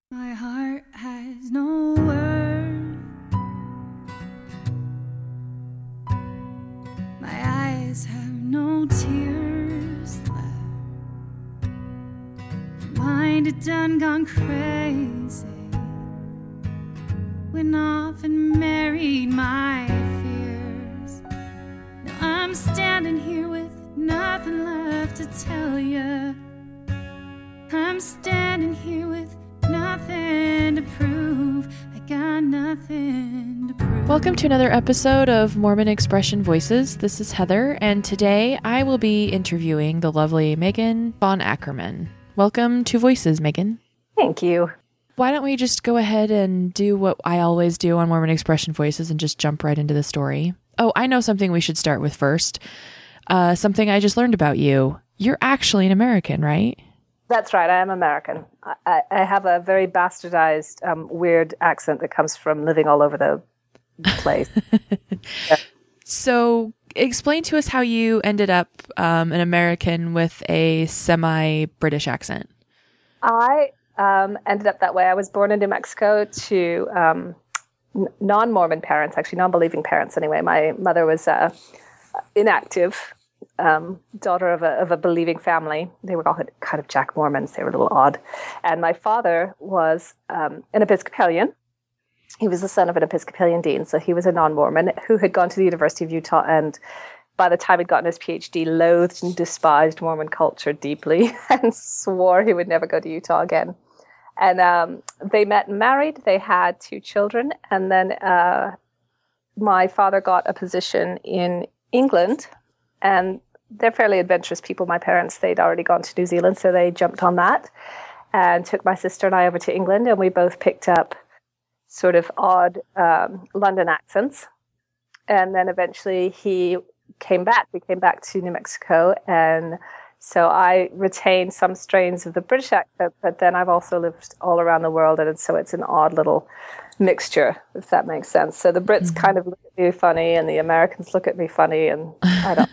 My heart has no words. My eyes have no tears left. Mind had done gone crazy when often married my fears. Now I'm standing here with nothing left to tell you. I'm standing here with nothing to prove. I got nothing to prove. Welcome to another episode of Mormon Expression Voices. This is Heather, and today I will be interviewing the lovely Megan von Ackerman. Welcome to Voices, Megan. Thank you. Why don't we just go ahead and do what I always do on Mormon Expression Voices and just jump right into the story? Oh, I know something we should start with first. Something I just learned about you. You're actually an American, right? That's right. I am American. I have a very bastardized, weird accent that comes from living all over the place. Yeah. So explain to us how you ended up an American with a semi-British accent. I ended up that way. I was born in New Mexico to non-Mormon parents, actually non-believing parents anyway. My mother was inactive. Daughter of a believing family. They were all kind of Jack Mormons. They were a little odd. And my father was an Episcopalian. He was the son of an Episcopalian dean, so he was a non-Mormon who had gone to the University of Utah, and by the time he'd gotten his PhD, loathed and despised Mormon culture deeply and swore he would never go to Utah again. And they met and married. They had 2 children, and then my father got a position in England. And they're fairly adventurous people, my parents. They'd already gone to New Zealand, so they jumped on that and took my sister and I over to England, and we both picked up sort of odd London accents. And then eventually he came back. We came back to New Mexico, and so I retained some strains of the British accent, but then I've also lived all around the world, and so it's an odd little mixture, if that makes sense. So the Brits kind of look at me funny, and the Americans look at me funny, and I don't.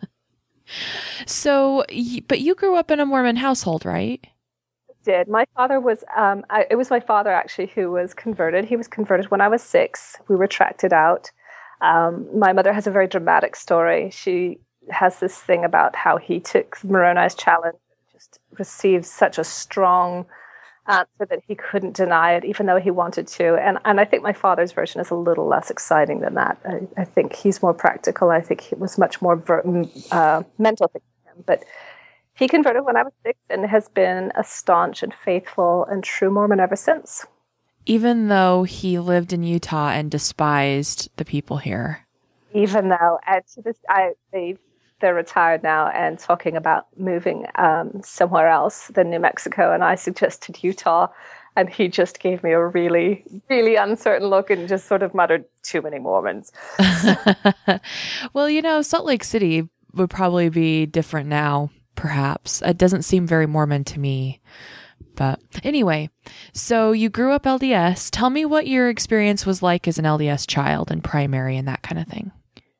So, but you grew up in a Mormon household, right? I did. My father was, it was my father actually who was converted. He was converted when I was 6. We were tracted out. My mother has a very dramatic story. She has this thing about how he took Moroni's challenge and just received such a strong answer that he couldn't deny it, even though he wanted to. And I think my father's version is a little less exciting than that. I think he's more practical. I think it was much more mental thing for him. But he converted when I was 6 and has been a staunch and faithful and true Mormon ever since. Even though he lived in Utah and despised the people here. Even though, and to this, they're retired now and talking about moving somewhere else than New Mexico. And I suggested Utah, and he just gave me a really, really uncertain look and just sort of muttered, "Too many Mormons." Well, you know, Salt Lake City would probably be different now, perhaps. It doesn't seem very Mormon to me. But anyway, so you grew up LDS. Tell me what your experience was like as an LDS child in primary and that kind of thing.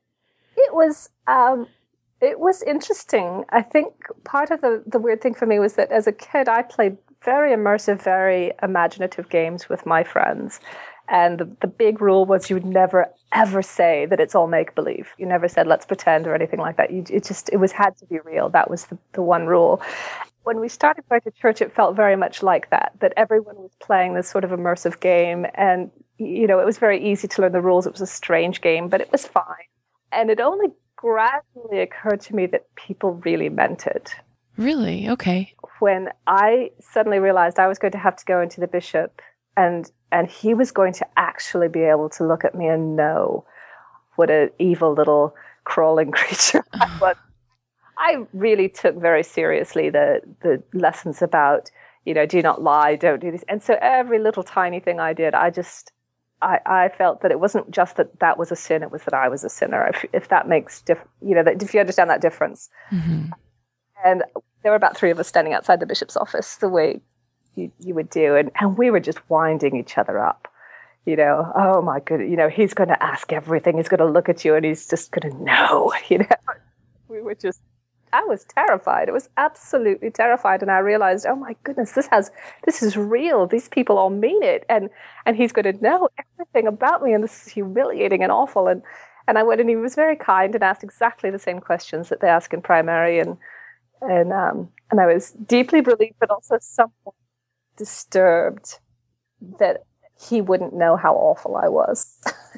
It was interesting. I think part of the weird thing for me was that as a kid, I played very immersive, very imaginative games with my friends. And the big rule was you would never, ever say that it's all make-believe. You never said, let's pretend or anything like that. It had to be real. That was the one rule. When we started going to church, it felt very much like that everyone was playing this sort of immersive game. And, you know, it was very easy to learn the rules. It was a strange game, but it was fine. And it only gradually occurred to me that people really meant it. Really? Okay. When I suddenly realized I was going to have to go into the bishop and he was going to actually be able to look at me and know what an evil little crawling creature I was. I really took very seriously the lessons about, you know, do not lie, don't do this. And so every little tiny thing I did, I felt that it wasn't just that was a sin, it was that I was a sinner, if that makes if you understand that difference. Mm-hmm. And there were about 3 of us standing outside the bishop's office the way you would do. And we were just winding each other up. You know, oh my goodness, you know, he's going to ask everything. He's going to look at you and he's just going to know, you know. We were just I was terrified. It was absolutely terrified. And I realized, oh my goodness, this is real. These people all mean it. And he's going to know everything about me. And this is humiliating and awful. And I went, and he was very kind and asked exactly the same questions that they ask in primary. And I was deeply relieved, but also somewhat disturbed that he wouldn't know how awful I was.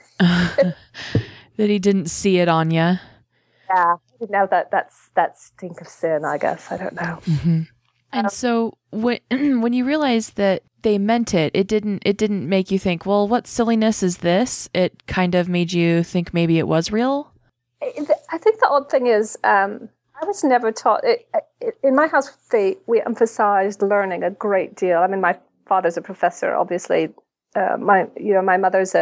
That he didn't see it on you. Yeah, now that stink of sin, I guess. I don't know. Mm-hmm. And so when you realized that they meant it, it didn't make you think, well, what silliness is this? It kind of made you think maybe it was real? I think the odd thing is, I was never taught. In my house, we emphasized learning a great deal. I mean, my father's a professor, obviously. My mother's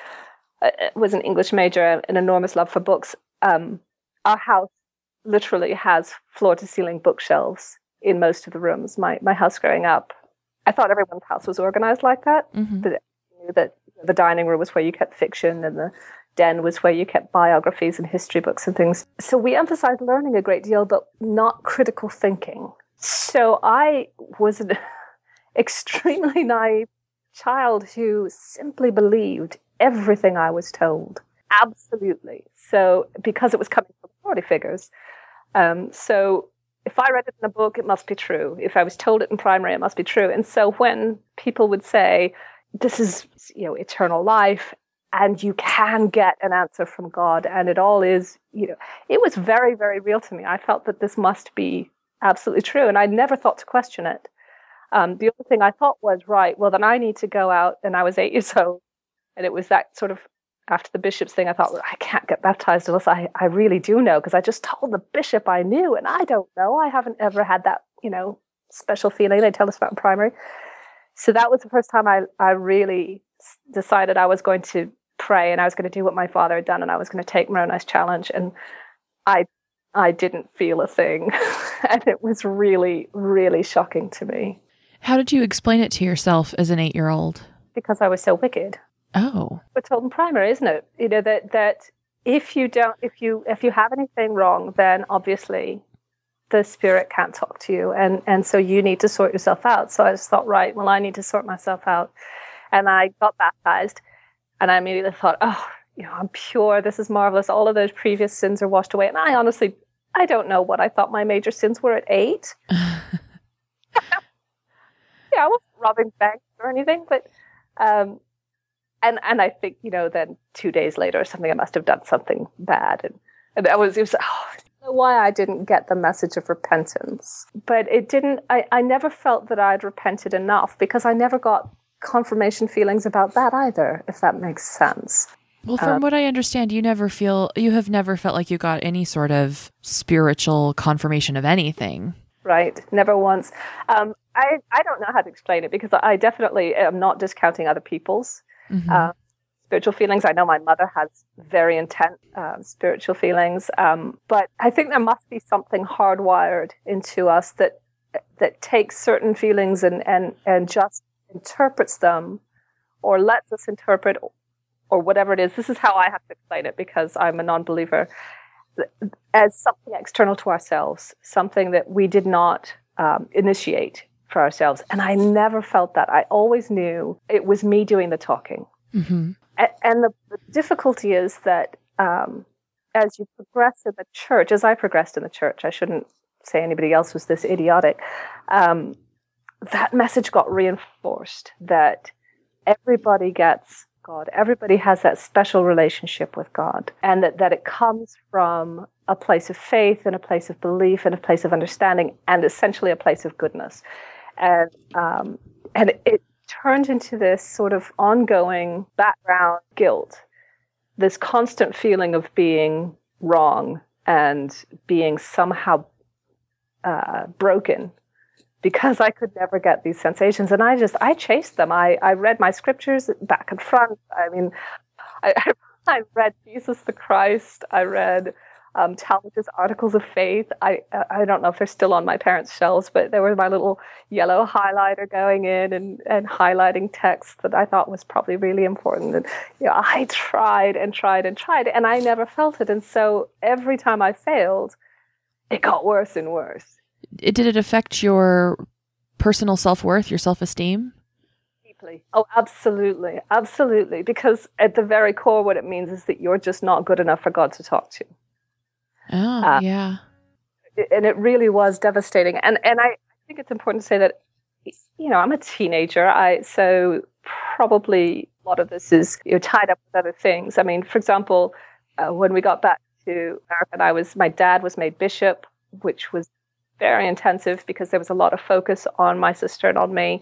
was an English major, an enormous love for books. Our house literally has floor-to-ceiling bookshelves in most of the rooms. My house growing up, I thought everyone's house was organized like that. Mm-hmm. But I knew that the dining room was where you kept fiction, and the den was where you kept biographies and history books and things. So we emphasized learning a great deal, but not critical thinking. So I was an extremely naive child who simply believed everything I was told. Absolutely. So because it was coming from authority figures. So if I read it in a book, it must be true. If I was told it in primary, it must be true. And so when people would say, this is, eternal life, and you can get an answer from God, and it all is, it was very, very real to me. I felt that this must be absolutely true, and I never thought to question it. The other thing I thought was, right, well, then I need to go out, and I was 8 years old, and it was that sort of, after the bishop's thing, I thought, well, I can't get baptized unless I really do know, because I just told the bishop I knew, and I don't know. I haven't ever had that, special feeling they tell us about in primary. So that was the first time I really decided I was going to pray, and I was going to do what my father had done, and I was going to take Moroni's challenge, and I didn't feel a thing, and it was really, really shocking to me. How did you explain it to yourself as an 8-year-old? Because I was so wicked. Oh. We're told in primary, isn't it? That if you have anything wrong, then obviously the spirit can't talk to you, and so you need to sort yourself out. So I just thought, right, well, I need to sort myself out, and I got baptized, and I immediately thought, oh, I'm pure. This is marvelous. All of those previous sins are washed away, and I don't know what I thought my major sins were at 8. Yeah, I wasn't robbing banks or anything, but and I think then 2 days later or something, I must have done something bad, and it was I don't know why I didn't get the message of repentance, but it didn't. I never felt that I'd repented enough, because I never got confirmation feelings about that either, if that makes sense. Well, from what I understand, you have never felt like you got any sort of spiritual confirmation of anything. Right. Never once. I don't know how to explain it, because I definitely am not discounting other people's spiritual feelings. I know my mother has very intense spiritual feelings, but I think there must be something hardwired into us that takes certain feelings and just interprets them, or lets us interpret, or whatever it is. This is how I have to explain it, because I'm a non-believer, as something external to ourselves, something that we did not initiate for ourselves. And I never felt that. I always knew it was me doing the talking. Mm-hmm. And the difficulty is that as you progress in the church, as I progressed in the church, I shouldn't say anybody else was this idiotic, that message got reinforced, that everybody gets God. Everybody has that special relationship with God, and that it comes from a place of faith and a place of belief and a place of understanding, and essentially a place of goodness. And it turned into this sort of ongoing background guilt, this constant feeling of being wrong and being somehow broken, because I could never get these sensations. And I chased them. I read my scriptures back and front. I mean, I read Jesus the Christ. I read Talmage's Articles of Faith. I don't know if they're still on my parents' shelves, but there was my little yellow highlighter going in and highlighting text that I thought was probably really important. And I tried and tried and tried, and I never felt it. And so every time I failed, it got worse and worse. Did it affect your personal self-worth, your self-esteem? Deeply. Oh, absolutely. Absolutely. Because at the very core, what it means is that you're just not good enough for God to talk to. Oh, yeah. And it really was devastating. And I think it's important to say that, I'm a teenager. So probably a lot of this is tied up with other things. I mean, for example, when we got back to America, my dad was made bishop, which was very intensive because there was a lot of focus on my sister and on me.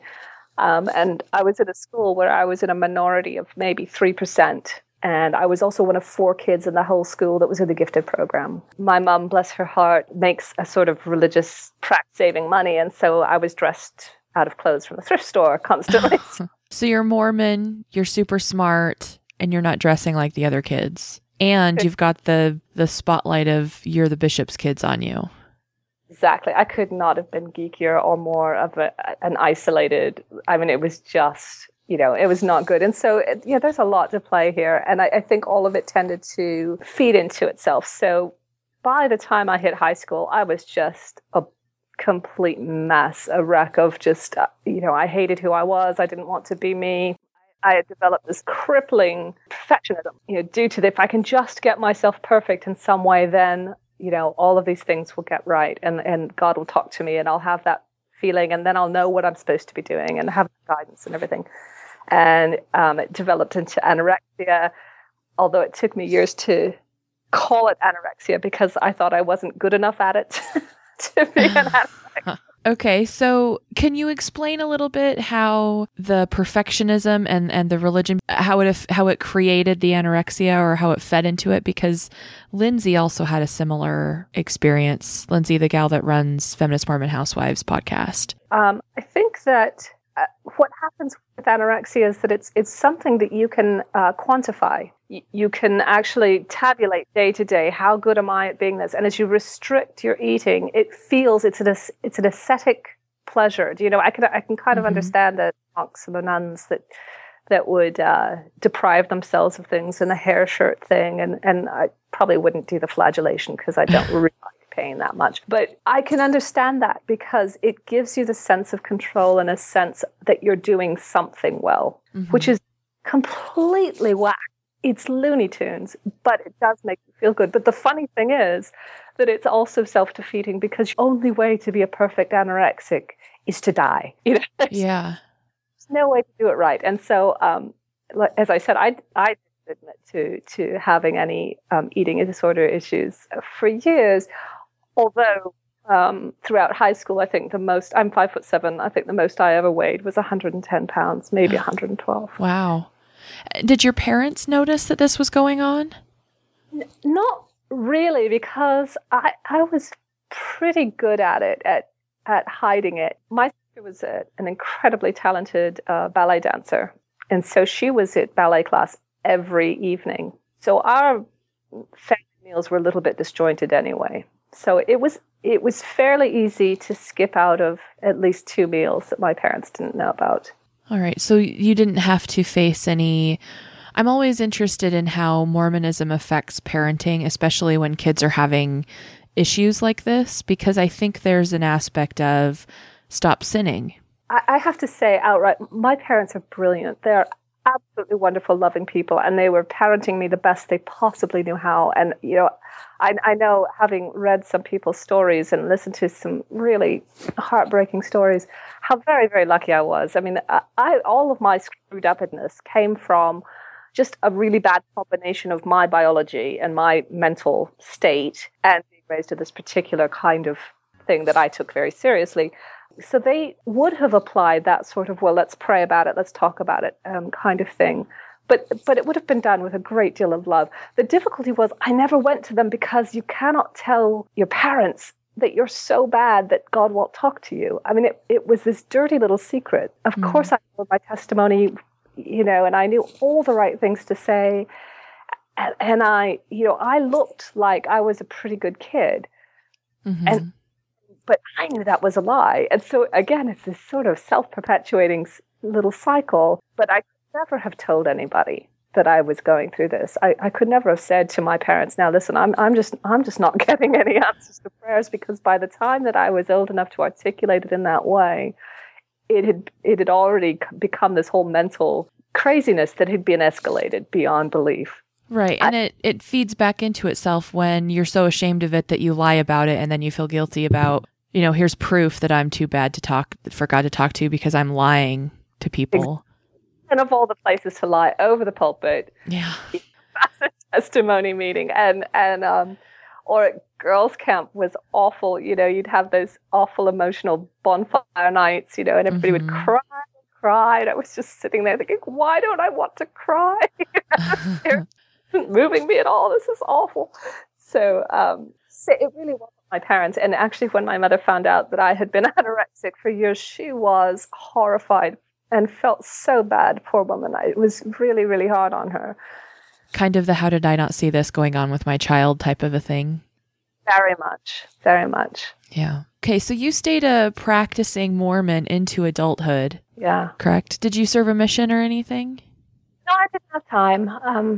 And I was in a school where I was in a minority of maybe 3%. And I was also one of 4 kids in the whole school that was in the gifted program. My mum, bless her heart, makes a sort of religious practice saving money. And so I was dressed out of clothes from the thrift store constantly. So you're Mormon, you're super smart, and you're not dressing like the other kids. And you've got the spotlight of you're the bishop's kids on you. Exactly. I could not have been geekier or more of an isolated. I mean, it was just, it was not good. And so, there's a lot to play here. And I think all of it tended to feed into itself. So by the time I hit high school, I was just a complete mess, a wreck of just, I hated who I was. I didn't want to be me. I had developed this crippling perfectionism, due to if I can just get myself perfect in some way, then all of these things will get right and God will talk to me and I'll have that feeling and then I'll know what I'm supposed to be doing and have guidance and everything. And it developed into anorexia, although it took me years to call it anorexia because I thought I wasn't good enough at it to be an anorexic. Okay, so can you explain a little bit how the perfectionism and the religion, how it created the anorexia or how it fed into it? Because Lindsay also had a similar experience. Lindsay, the gal that runs Feminist Mormon Housewives podcast. I think that what happens with anorexia is that it's something that you can quantify. You can actually tabulate day to day, how good am I at being this? And as you restrict your eating, it feels it's an ascetic pleasure. I can kind of understand the monks and the nuns that would deprive themselves of things, and the hair shirt thing, and I probably wouldn't do the flagellation because I don't really like pain that much. But I can understand that because it gives you the sense of control and a sense that you're doing something well, which is completely whack. It's Looney Tunes, but it does make you feel good. But the funny thing is that it's also self-defeating because the only way to be a perfect anorexic is to die. Yeah. There's no way to do it right. And so, as I said, I didn't admit to having any eating disorder issues for years, although throughout high school, I think I'm 5'7". I think the most I ever weighed was 110 pounds, maybe 112. Wow. Did your parents notice that this was going on? Not really, because I was pretty good at it, at hiding it. My sister was an incredibly talented ballet dancer, and so she was at ballet class every evening. So our family meals were a little bit disjointed anyway. So it was fairly easy to skip out of at least 2 meals that my parents didn't know about. All right. So you didn't have to face any. I'm always interested in how Mormonism affects parenting, especially when kids are having issues like this, because I think there's an aspect of stop sinning. I have to say outright, my parents are brilliant. They're absolutely wonderful, loving people, and they were parenting me the best they possibly knew how. And, I know, having read some people's stories and listened to some really heartbreaking stories, how very, very lucky I was. I mean, all of my screwed upness came from just a really bad combination of my biology and my mental state and being raised to this particular kind of thing that I took very seriously. So they would have applied that sort of, well, let's pray about it, let's talk about it kind of thing. But it would have been done with a great deal of love. The difficulty was I never went to them because you cannot tell your parents that you're so bad that God won't talk to you. I mean, it was this dirty little secret. Of course, I told my testimony, and I knew all the right things to say. And I looked like I was a pretty good kid. But I knew that was a lie. And so, again, it's this sort of self-perpetuating little cycle. But I could never have told anybody. that I was going through this. I could never have said to my parents, now listen, I'm just not getting any answers to prayers, because by the time that I was old enough to articulate it in that way, it had already become this whole mental craziness that had been escalated beyond belief. Right. And it feeds back into itself when you're so ashamed of it that you lie about it, and then you feel guilty about, here's proof that I'm too bad for God to talk to because I'm lying to people. And of all the places to lie, over the pulpit. Yeah. That's a testimony meeting. Or at girls' camp was awful. You'd have those awful emotional bonfire nights, and everybody would cry. And I was just sitting there thinking, why don't I want to cry? It isn't moving me at all. This is awful. So it really wasn't my parents. And actually, when my mother found out that I had been anorexic for years, she was horrified and felt so bad, poor woman. It was really, really hard on her. Kind of the how did I not see this going on with my child type of a thing. Very much. Very much. Yeah. Okay, so you stayed a practicing Mormon into adulthood. Yeah. Correct? Did you serve a mission or anything? No, I didn't have time.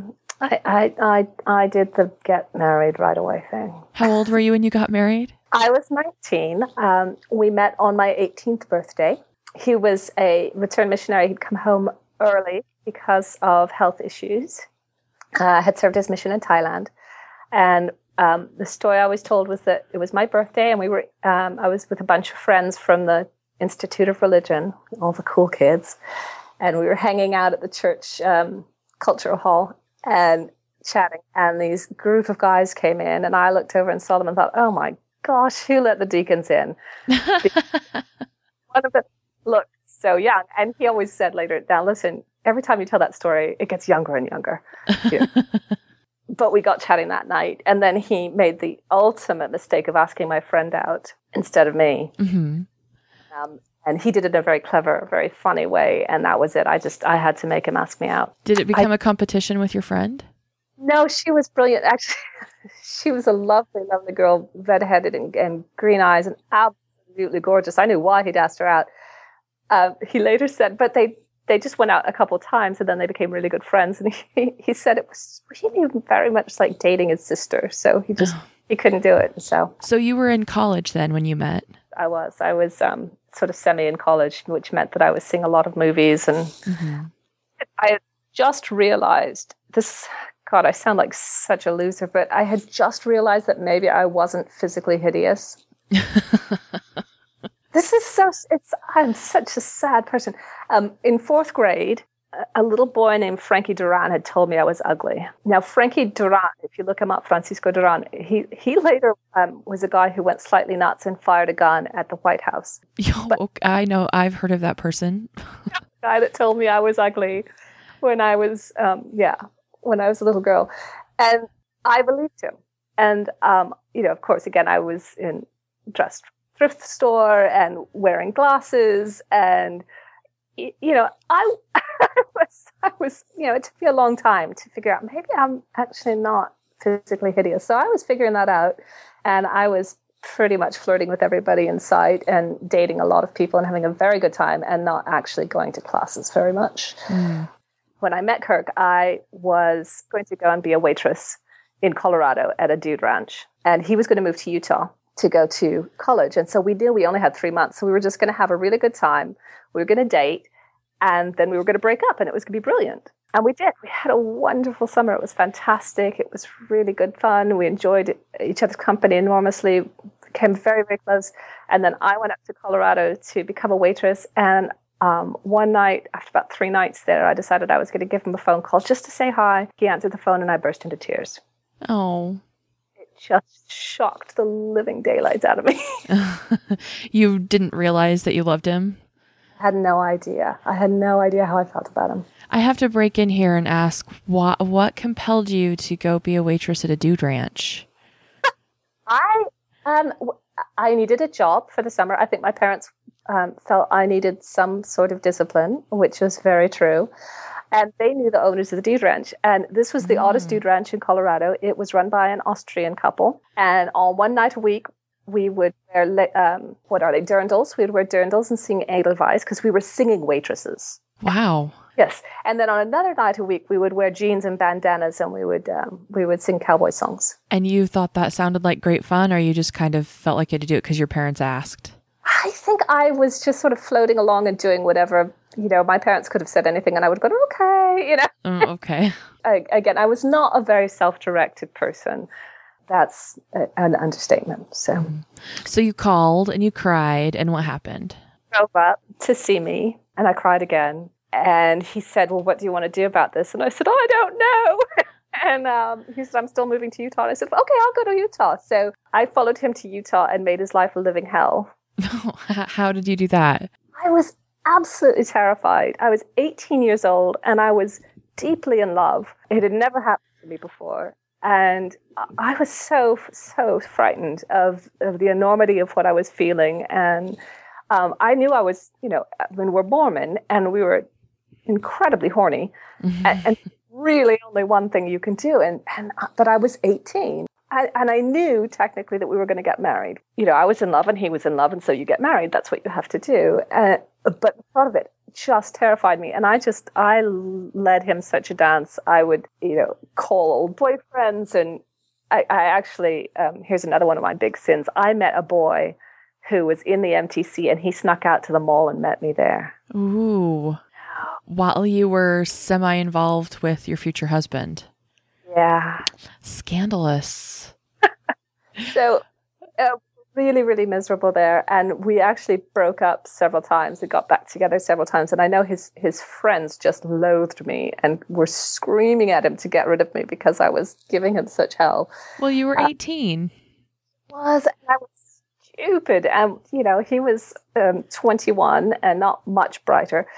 I did the get married right away thing. How old were you when you got married? I was 19. We met on my 18th birthday. He was a return missionary. He'd come home early because of health issues. Had served his mission in Thailand. And the story I was told was that it was my birthday, and I was with a bunch of friends from the Institute of Religion, all the cool kids, and we were hanging out at the church cultural hall and chatting, and these group of guys came in, and I looked over and saw them and thought, oh my gosh, who let the deacons in? One of them looked so young, and he always said later, now listen, every time you tell that story, it gets younger and younger. But we got chatting that night, and then he made the ultimate mistake of asking my friend out instead of me. Mm-hmm. And he did it in a very clever, very funny way, and that was it. I had to make him ask me out. Did it become a competition with your friend? No, she was brilliant. Actually, she was a lovely, lovely girl, redheaded and green eyes, and absolutely gorgeous. I knew why he'd asked her out. He later said, but they just went out a couple of times, and then they became really good friends. And he said it was really very much like dating his sister. So he couldn't do it. So you were in college then when you met? I was sort of semi in college, which meant that I was seeing a lot of movies. And I had just realized this, God, I sound like such a loser, but I had just realized that maybe I wasn't physically hideous. I'm such a sad person. In fourth grade, a little boy named Frankie Duran had told me I was ugly. Now, Frankie Duran, if you look him up, Francisco Duran, he later was a guy who went slightly nuts and fired a gun at the White House. I know. I've heard of that person. The guy that told me I was ugly when I was, when I was a little girl. And I believed him. And, of course, again, I was dressed thrift store and wearing glasses, and I was it took me a long time to figure out maybe I'm actually not physically hideous. So I was figuring that out, and I was pretty much flirting with everybody in sight and dating a lot of people and having a very good time and not actually going to classes very much. When I met Kirk, I was going to go and be a waitress in Colorado at a dude ranch, and he was going to move to Utah to go to college. And so we knew we only had 3 months. So we were just going to have a really good time. We were going to date, and then we were going to break up, and it was going to be brilliant. And we did. We had a wonderful summer. It was fantastic. It was really good fun. We enjoyed each other's company enormously, became very, very close. And then I went up to Colorado to become a waitress. And one night, after about 3 nights there, I decided I was going to give him a phone call just to say hi. He answered the phone, and I burst into tears. Oh. Just shocked the living daylights out of me. You didn't realize that you loved him? I had no idea. I had no idea how I felt about him. I have to break in here and ask, what compelled you to go be a waitress at a dude ranch? I needed a job for the summer. I think my parents felt I needed some sort of discipline, which was very true. And they knew the owners of the dude ranch. And this was the oddest dude ranch in Colorado. It was run by an Austrian couple. And on one night a week, we would wear, dirndls. We would wear dirndls and sing Edelweiss because we were singing waitresses. Wow. Yes. And then on another night a week, we would wear jeans and bandanas, and we would sing cowboy songs. And you thought that sounded like great fun, or you just kind of felt like you had to do it because your parents asked? I think I was just sort of floating along and doing whatever, my parents could have said anything and I would have gone, okay, Okay. Again, I was not a very self-directed person. That's an understatement. So you called and you cried, and what happened? Drove up to see me, and I cried again. And he said, well, what do you want to do about this? And I said, I don't know. And he said, I'm still moving to Utah. And I said, okay, I'll go to Utah. So I followed him to Utah and made his life a living hell. How did you do that? I was absolutely terrified. I was 18 years old, and I was deeply in love. It had never happened to me before. And I was so, so frightened of the enormity of what I was feeling. And I knew I was, when we're Mormon, and we were incredibly horny, and really only one thing you can do. But I was 18. And I knew technically that we were going to get married. I was in love and he was in love, and so you get married. That's what you have to do. But the thought of it just terrified me. And I led him such a dance. I would, call old boyfriends. And I actually, here's another one of my big sins. I met a boy who was in the MTC, and he snuck out to the mall and met me there. Ooh. While you were semi-involved with your future husband. Yeah. Scandalous. So really, really miserable there. And we actually broke up several times. We got back together several times. And I know his friends just loathed me and were screaming at him to get rid of me because I was giving him such hell. Well, you were 18. I was stupid. And, he was 21 and not much brighter.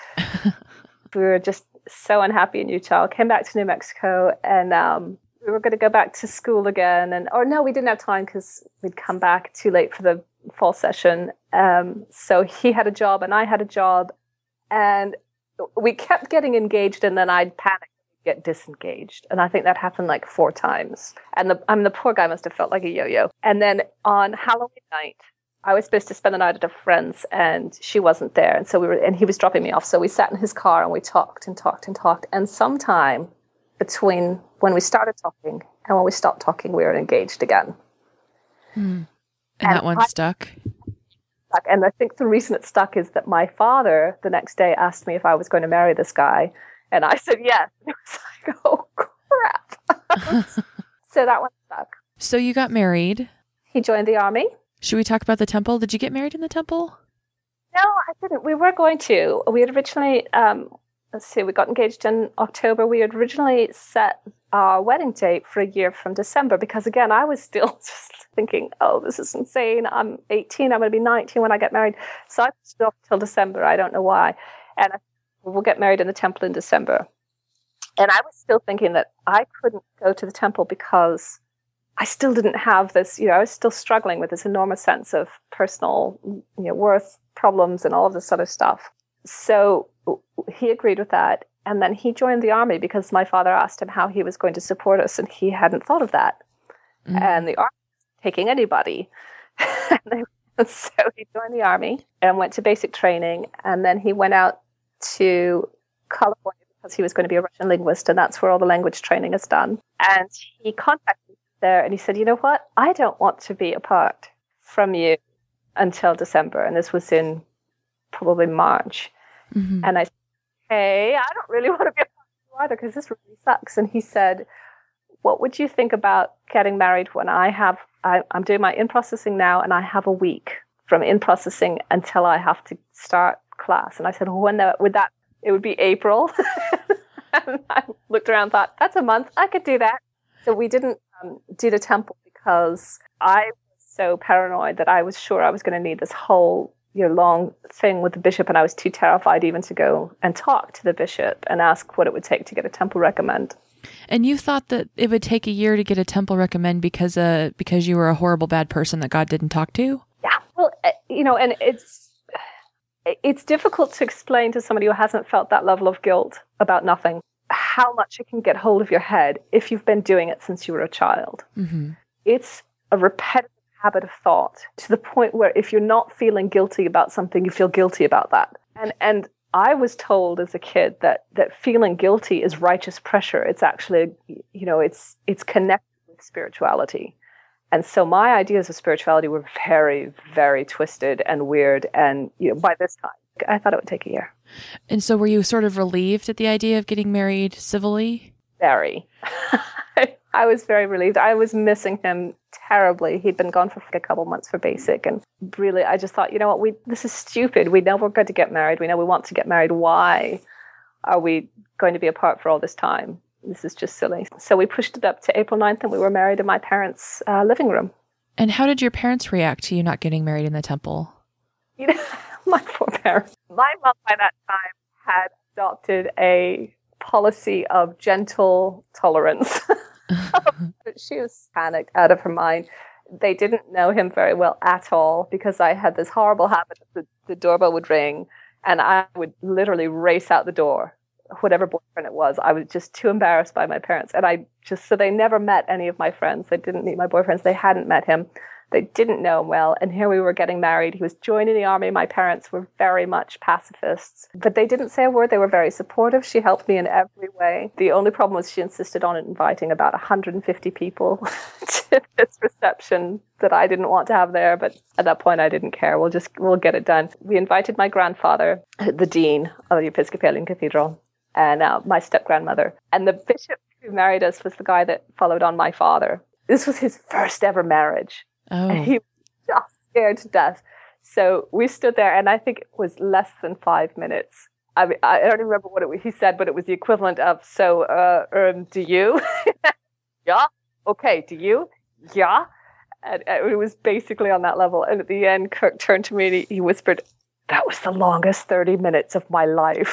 We were just so unhappy in Utah. Came back to New Mexico, and we were going to go back to school again. No, we didn't have time because we'd come back too late for the fall session. So he had a job and I had a job, and we kept getting engaged, and then I'd panic and get disengaged. And I think that happened like 4 times. And the poor guy must have felt like a yo-yo. And then on Halloween night, I was supposed to spend the night at a friend's, and she wasn't there. And so and he was dropping me off. So we sat in his car and we talked and talked and talked. And sometime between when we started talking and when we stopped talking, we were engaged again. And that one stuck? And I think the reason it stuck is that my father the next day asked me if I was going to marry this guy. And I said yes. And it was like, oh, crap. So that one stuck. So you got married. He joined the army. Should we talk about the temple? Did you get married in the temple? No, I didn't. We were going to. We had originally, we got engaged in October. We had originally set our wedding date for a year from December because, again, I was still just thinking, oh, this is insane. I'm 18. I'm going to be 19 when I get married. So I pushed it off till December. I don't know why. And we'll get married in the temple in December. And I was still thinking that I couldn't go to the temple because I still didn't have this, I was still struggling with this enormous sense of personal, worth, problems, and all of this sort of stuff. So he agreed with that. And then he joined the army because my father asked him how he was going to support us, and he hadn't thought of that. And the army was taking anybody. So he joined the army and went to basic training. And then he went out to California because he was going to be a Russian linguist, and that's where all the language training is done. And he contacted me there, and he said, you know what? I don't want to be apart from you until December. And this was in probably March. And I said, hey, I don't really want to be apart from you either because this really sucks. And he said, what would you think about getting married when I'm doing my in-processing now, and I have a week from in-processing until I have to start class. And I said, it would be April. And I looked around and thought, that's a month. I could do that. So we didn't do the temple because I was so paranoid that I was sure I was going to need this whole long thing with the bishop, and I was too terrified even to go and talk to the bishop and ask what it would take to get a temple recommend. And you thought that it would take a year to get a temple recommend because you were a horrible bad person that God didn't talk to? Yeah. Well, and it's difficult to explain to somebody who hasn't felt that level of guilt about nothing how much it can get hold of your head if you've been doing it since you were a child. It's a repetitive habit of thought to the point where if you're not feeling guilty about something, you feel guilty about that. And I was told as a kid that feeling guilty is righteous pressure. It's actually, it's connected with spirituality. And so my ideas of spirituality were very, very twisted and weird. And by this time, I thought it would take a year. And so were you sort of relieved at the idea of getting married civilly? Very. I was very relieved. I was missing him terribly. He'd been gone for a couple months for basic. And really, I just thought, this is stupid. We know we're going to get married. We know we want to get married. Why are we going to be apart for all this time? This is just silly. So we pushed it up to April 9th and we were married in my parents' living room. And how did your parents react to you not getting married in the temple? My poor parents. My mom by that time had adopted a policy of gentle tolerance. She was panicked out of her mind. They didn't know him very well at all because I had this horrible habit that the doorbell would ring and I would literally race out the door, whatever boyfriend it was. I was just too embarrassed by my parents. And so they never met any of my friends. They didn't meet my boyfriends. They hadn't met him. They didn't know him well. And here we were getting married. He was joining the army. My parents were very much pacifists, but they didn't say a word. They were very supportive. She helped me in every way. The only problem was she insisted on inviting about 150 people to this reception that I didn't want to have there. But at that point, I didn't care. We'll get it done. We invited my grandfather, the dean of the Episcopalian Cathedral, and my step-grandmother. And the bishop who married us was the guy that followed on my father. This was his first ever marriage. Oh. And he was just scared to death. So we stood there, and I think it was less than 5 minutes. I don't remember what he said, but it was the equivalent of, do you? Yeah. Okay, do you? Yeah. And it was basically on that level. And at the end, Kirk turned to me and he whispered, "That was the longest 30 minutes of my life."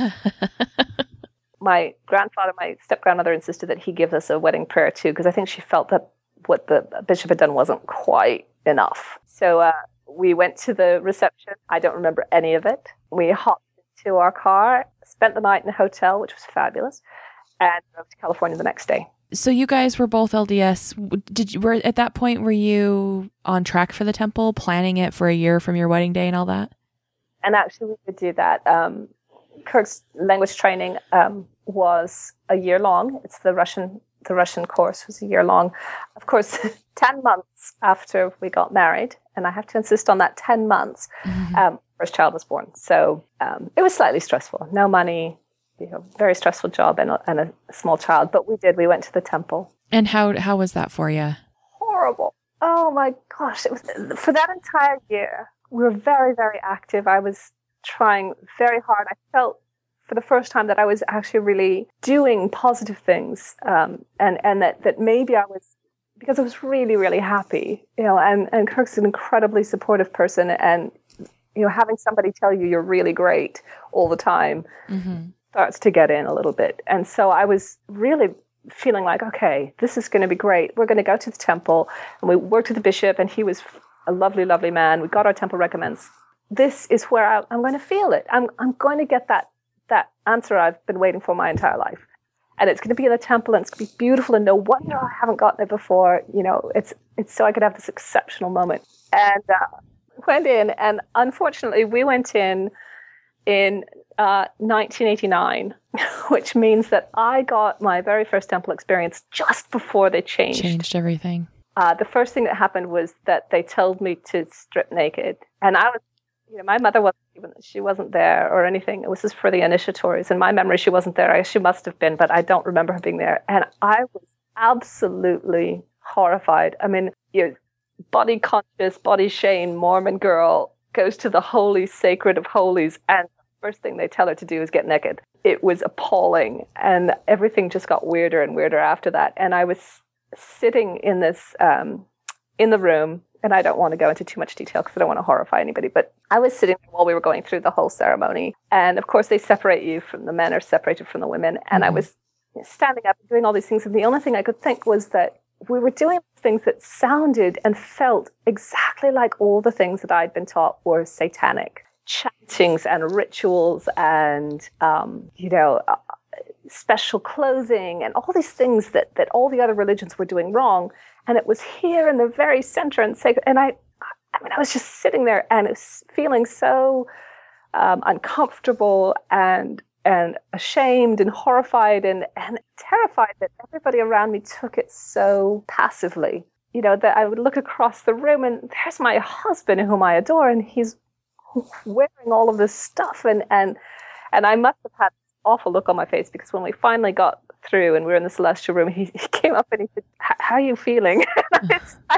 My grandfather, my step-grandmother insisted that he give us a wedding prayer too, because I think she felt that what the bishop had done wasn't quite enough. So we went to the reception. I don't remember any of it. We hopped into our car, spent the night in a hotel, which was fabulous, and drove to California the next day. So you guys were both LDS. At that point, were you on track for the temple, planning it for a year from your wedding day and all that? And actually, we could do that. Kirk's language training was a year long. It's the Russian course was a year long. Of course, 10 months after we got married, and I have to insist on that 10 months, first child was born. So it was slightly stressful. No money, very stressful job and a small child. But we went to the temple. And how was that for you? Horrible. Oh my gosh. It was for that entire year. We were very, very active. I was trying very hard. I felt for the first time that I was actually really doing positive things, and that maybe I was, because I was really, really happy, and Kirk's an incredibly supportive person, and having somebody tell you you're really great all the time starts to get in a little bit. And so I was really feeling like, okay, this is going to be great. We're going to go to the temple, and we worked with the bishop, and he was a lovely, lovely man. We got our temple recommends. This is where I'm going to feel it. I'm going to get that answer I've been waiting for my entire life. And it's going to be in the temple, and it's going to be beautiful, and no wonder I haven't gotten it before. It's so I could have this exceptional moment. And went in, and unfortunately we went in 1989, which means that I got my very first temple experience just before they changed everything. The first thing that happened was that they told me to strip naked, and I was, my mother wasn't there or anything. It was just for the initiatories. In my memory, she wasn't there. She must have been, but I don't remember her being there. And I was absolutely horrified. I mean, body conscious, body shame, Mormon girl goes to the holy, sacred of holies, and the first thing they tell her to do is get naked. It was appalling, and everything just got weirder and weirder after that. And I was sitting in this, in the room, and I don't want to go into too much detail because I don't want to horrify anybody, but I was sitting while we were going through the whole ceremony. And of course, they separate you from the men, are separated from the women. And I was standing up and doing all these things. And the only thing I could think was that we were doing things that sounded and felt exactly like all the things that I'd been taught were satanic. Chantings and rituals and, special clothing and all these things that all the other religions were doing wrong. And it was here in the very center and sacred. And I was just sitting there, and it was feeling so uncomfortable and ashamed and horrified and terrified that everybody around me took it so passively. That I would look across the room and there's my husband whom I adore, and he's wearing all of this stuff. And I must have had this awful look on my face, because when we finally got through and we were in the celestial room, he came up and he said, "How are you feeling?" And I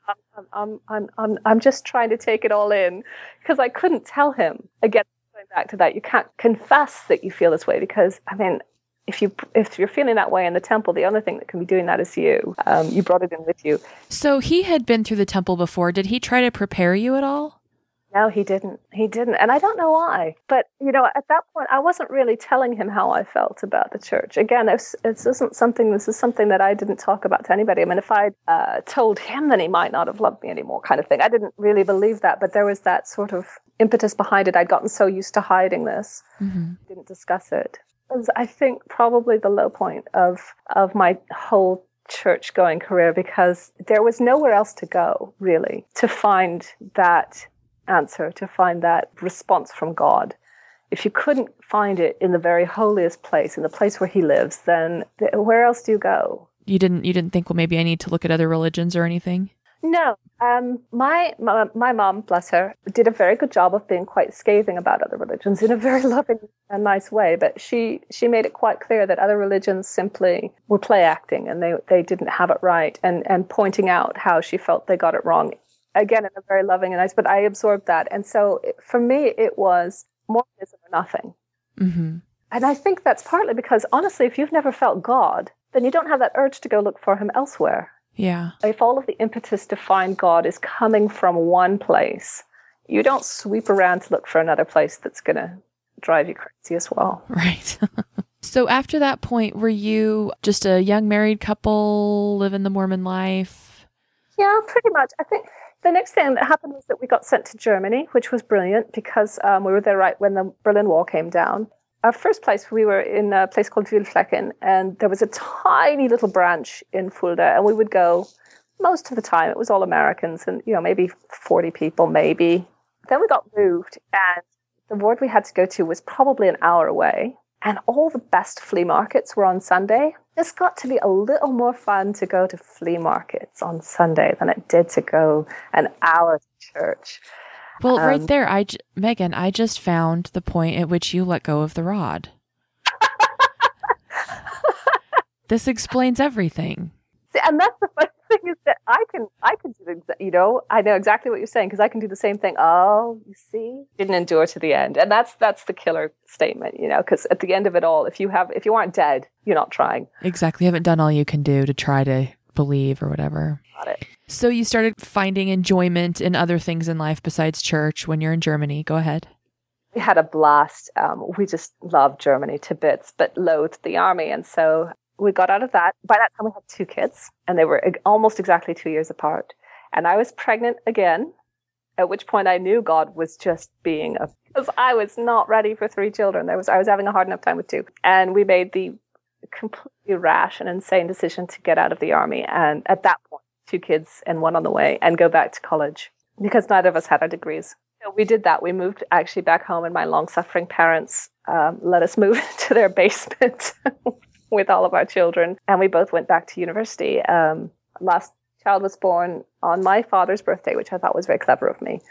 said, I'm just trying to take it all in, because I couldn't tell him. Again, going back to that, you can't confess that you feel this way, because, if you're feeling that way in the temple, the only thing that can be doing that is you. You brought it in with you. So he had been through the temple before. Did he try to prepare you at all? No, he didn't. And I don't know why. But, at that point, I wasn't really telling him how I felt about the church. Again, this is something that I didn't talk about to anybody. If I'd told him, then he might not have loved me anymore, kind of thing. I didn't really believe that, but there was that sort of impetus behind it. I'd gotten so used to hiding this. Mm-hmm. Didn't discuss it. It was, I think, probably the low point of my whole church-going career, because there was nowhere else to go, really, to find that answer, to find that response from God. If you couldn't find it in the very holiest place, in the place where he lives, then where else do you go? You didn't think, well, maybe I need to look at other religions or anything? No. My mom, bless her, did a very good job of being quite scathing about other religions in a very loving and nice way. But she made it quite clear that other religions simply were play acting, and they didn't have it right, and pointing out how she felt they got it wrong. Again, in a very loving and nice, but I absorbed that. And so for me, it was Mormonism or nothing. Mm-hmm. And I think that's partly because, honestly, if you've never felt God, then you don't have that urge to go look for him elsewhere. Yeah. If all of the impetus to find God is coming from one place, you don't sweep around to look for another place that's going to drive you crazy as well. Right. So after that point, were you just a young married couple living the Mormon life? Yeah, pretty much. I think the next thing that happened was that we got sent to Germany, which was brilliant, because we were there right when the Berlin Wall came down. Our first place, we were in a place called Wülflecken, and there was a tiny little branch in Fulda, and we would go most of the time. It was all Americans, and maybe 40 people, maybe. Then we got moved, and the ward we had to go to was probably an hour away, and all the best flea markets were on Sunday. It's got to be a little more fun to go to flea markets on Sunday than it did to go an hour to church. Well, right there, Megan, I just found the point at which you let go of the rod. This explains everything. See, and that's the funny thing, is that I can do I know exactly what you're saying, because I can do the same thing. Oh, you see, didn't endure to the end, and that's the killer statement, because at the end of it all, if you aren't dead, you're not trying. Exactly, you haven't done all you can do to try to believe or whatever. Got it. So you started finding enjoyment in other things in life besides church when you're in Germany. Go ahead. We had a blast. We just loved Germany to bits, but loathed the army. And so we got out of that. By that time, we had 2 kids, and they were almost exactly 2 years apart. And I was pregnant again, at which point I knew God was just being because I was not ready for 3 children. I was having a hard enough time with 2. And we made the completely rash and insane decision to get out of the army. And at that point, 2 kids and 1 on the way, and go back to college, because neither of us had our degrees. So we did that. We moved actually back home, and my long-suffering parents let us move to their basement with all of our children. And we both went back to university. Last child was born on my father's birthday, which I thought was very clever of me,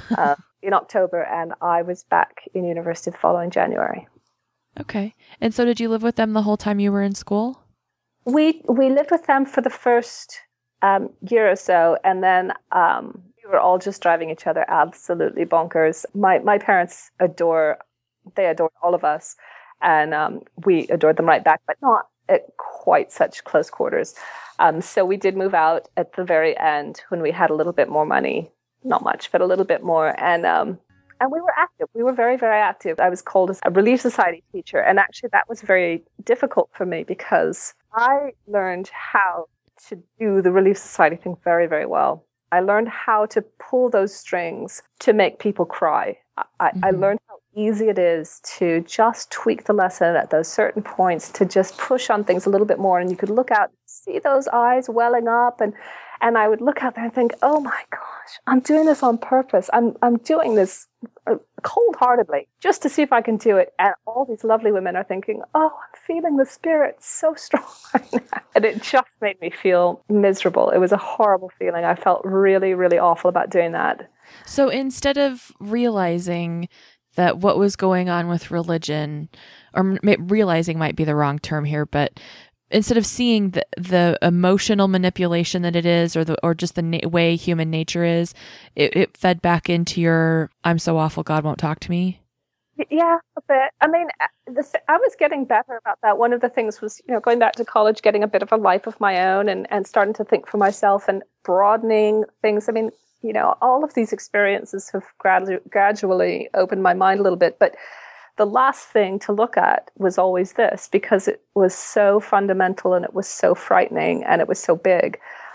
in October. And I was back in university the following January. Okay. And so did you live with them the whole time you were in school? We lived with them for the first year or so, and then we were all just driving each other absolutely bonkers. My parents adored all of us, and we adored them right back, but not at quite such close quarters. So we did move out at the very end when we had a little bit more money, not much, but a little bit more, and we were active. We were very, very active. I was called a Relief Society teacher, and actually that was very difficult for me, because I learned how to do the Relief Society thing very, very well. I learned how to pull those strings to make people cry. I learned how easy it is to just tweak the lesson at those certain points, to just push on things a little bit more, and you could look out and see those eyes welling up, and And I would look out there and think, oh my gosh, I'm doing this on purpose. I'm doing this cold-heartedly just to see if I can do it. And all these lovely women are thinking, oh, I'm feeling the Spirit so strong right now. And it just made me feel miserable. It was a horrible feeling. I felt really, really awful about doing that. So instead of realizing that what was going on with religion, or realizing might be the wrong term here, but instead of seeing the emotional manipulation that it is, or just the way human nature is, it fed back into your, I'm so awful, God won't talk to me. Yeah, a bit. I mean, I was getting better about that. One of the things was, going back to college, getting a bit of a life of my own and starting to think for myself and broadening things. I mean, all of these experiences have gradually opened my mind a little bit, but the last thing to look at was always this, because it was so fundamental and it was so frightening and it was so big.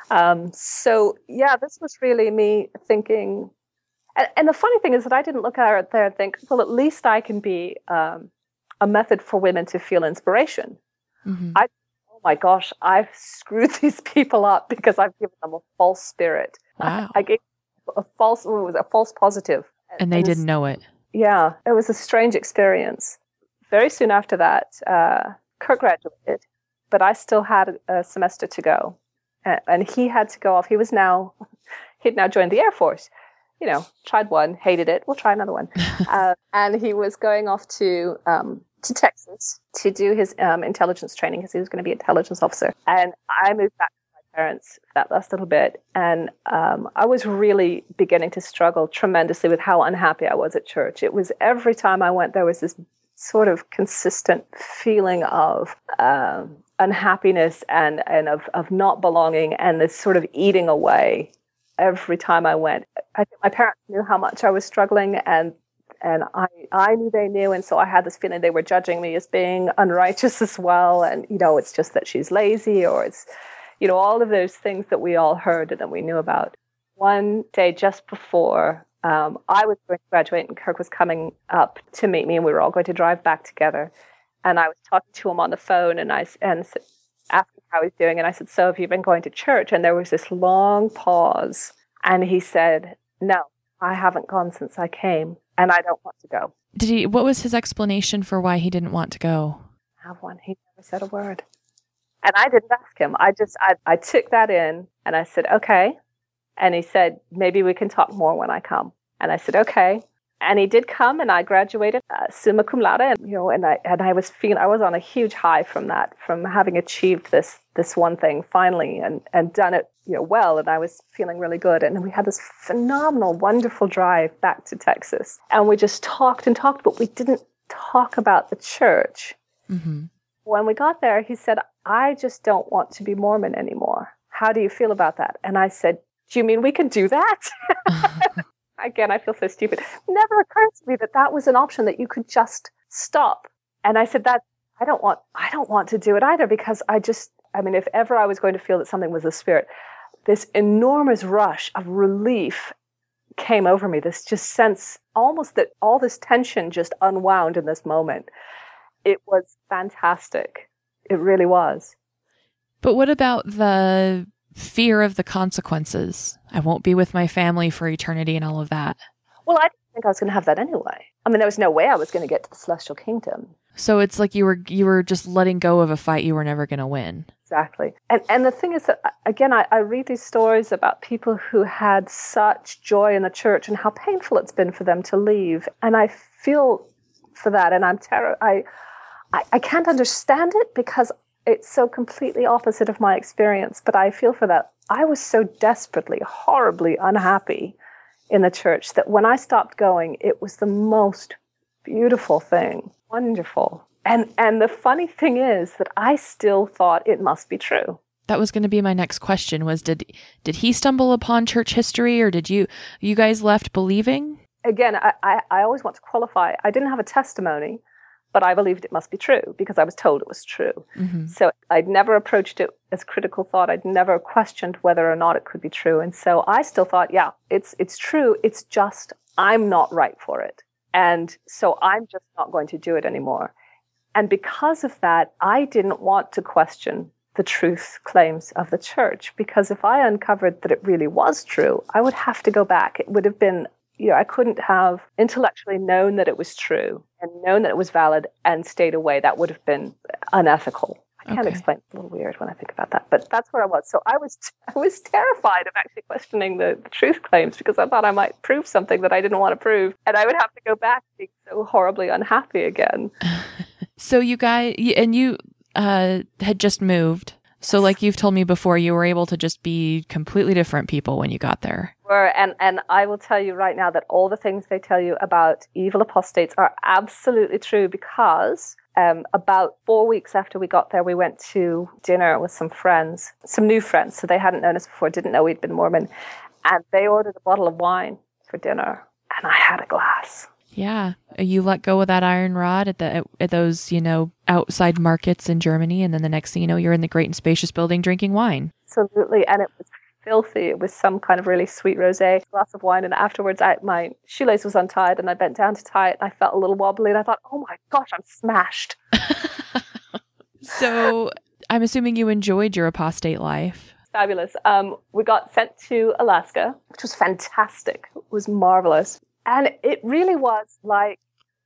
This was really me thinking. And the funny thing is that I didn't look out there and think, well, at least I can be a method for women to feel inspiration. Mm-hmm. Oh my gosh, I've screwed these people up because I've given them a false spirit. Wow. I gave a false positive. And they didn't know it. Yeah, it was a strange experience. Very soon after that, Kirk graduated, but I still had a semester to go. And he had to go off. He'd now joined the Air Force. Tried one, hated it. We'll try another one. And he was going off to Texas to do his intelligence training because he was going to be an intelligence officer. And I moved back to my parents for that last little bit. And I was really beginning to struggle tremendously with how unhappy I was at church. It was every time I went, there was this sort of consistent feeling of unhappiness and of not belonging, and this sort of eating away every time I went. I think my parents knew how much I was struggling, and I knew they knew, and so I had this feeling they were judging me as being unrighteous as well. And it's just that she's lazy, or it's all of those things that we all heard and that we knew about. One day just before I was going to graduate, and Kirk was coming up to meet me, and we were all going to drive back together. And I was talking to him on the phone, and asked him how he's doing. And I said, so have you been going to church? And there was this long pause. And he said, no, I haven't gone since I came, and I don't want to go. What was his explanation for why he didn't want to go? I have one. He never said a word. And I didn't ask him. I took that in, and I said, okay. And he said, maybe we can talk more when I come. And I said, okay. And he did come, and I graduated summa cum laude, and I was on a huge high from that, from having achieved this one thing finally and done it well, and I was feeling really good. And we had this phenomenal, wonderful drive back to Texas, and we just talked, but we didn't talk about the church. Mm-hmm. When we got there, he said, I just don't want to be Mormon anymore. How do you feel about that? And I said, do you mean we can do that? Again, I feel so stupid. Never occurred to me that was an option, that you could just stop. And I said, I don't want to do it either, because if ever I was going to feel that something was the Spirit, this enormous rush of relief came over me. This just sense almost that all this tension just unwound in this moment. It was fantastic. It really was. But what about the fear of the consequences? I won't be with my family for eternity and all of that. Well, I didn't think I was going to have that anyway. There was no way I was going to get to the celestial kingdom. So it's like you were just letting go of a fight you were never going to win. Exactly. And the thing is that, again, I read these stories about people who had such joy in the church and how painful it's been for them to leave. And I feel for that, and I can't understand it because it's so completely opposite of my experience, but I feel for that. I was so desperately, horribly unhappy in the church that when I stopped going, it was the most beautiful thing. Wonderful. And the funny thing is that I still thought it must be true. That was going to be my next question, was did he stumble upon church history, or did you guys left believing? Again, I always want to qualify. I didn't have a testimony, but I believed it must be true because I was told it was true. Mm-hmm. So I'd never approached it as critical thought. I'd never questioned whether or not it could be true. And so I still thought, yeah, it's true. It's just I'm not right for it. And so I'm just not going to do it anymore. And because of that, I didn't want to question the truth claims of the church, because if I uncovered that it really was true, I would have to go back. It would have been, I couldn't have intellectually known that it was true and known that it was valid and stayed away. That would have been unethical. I can't explain. It's a little weird when I think about that, but that's where I was. So I was terrified of actually questioning the truth claims, because I thought I might prove something that I didn't want to prove, and I would have to go back being so horribly unhappy again. So you guys, and you had just moved. So like you've told me before, you were able to just be completely different people when you got there. And I will tell you right now that all the things they tell you about evil apostates are absolutely true, because about 4 weeks after we got there, we went to dinner with some friends, some new friends. So they hadn't known us before, didn't know we'd been Mormon. And they ordered a bottle of wine for dinner. And I had a glass. Yeah. You let go of that iron rod at those, outside markets in Germany. And then the next thing you know, you're in the great and spacious building drinking wine. Absolutely. And it was filthy. It was some kind of really sweet rosé, glass of wine. And afterwards, my shoelace was untied and I bent down to tie it. And I felt a little wobbly. And I thought, oh my gosh, I'm smashed. So I'm assuming you enjoyed your apostate life. Fabulous. We got sent to Alaska, which was fantastic. It was marvelous. And it really was like,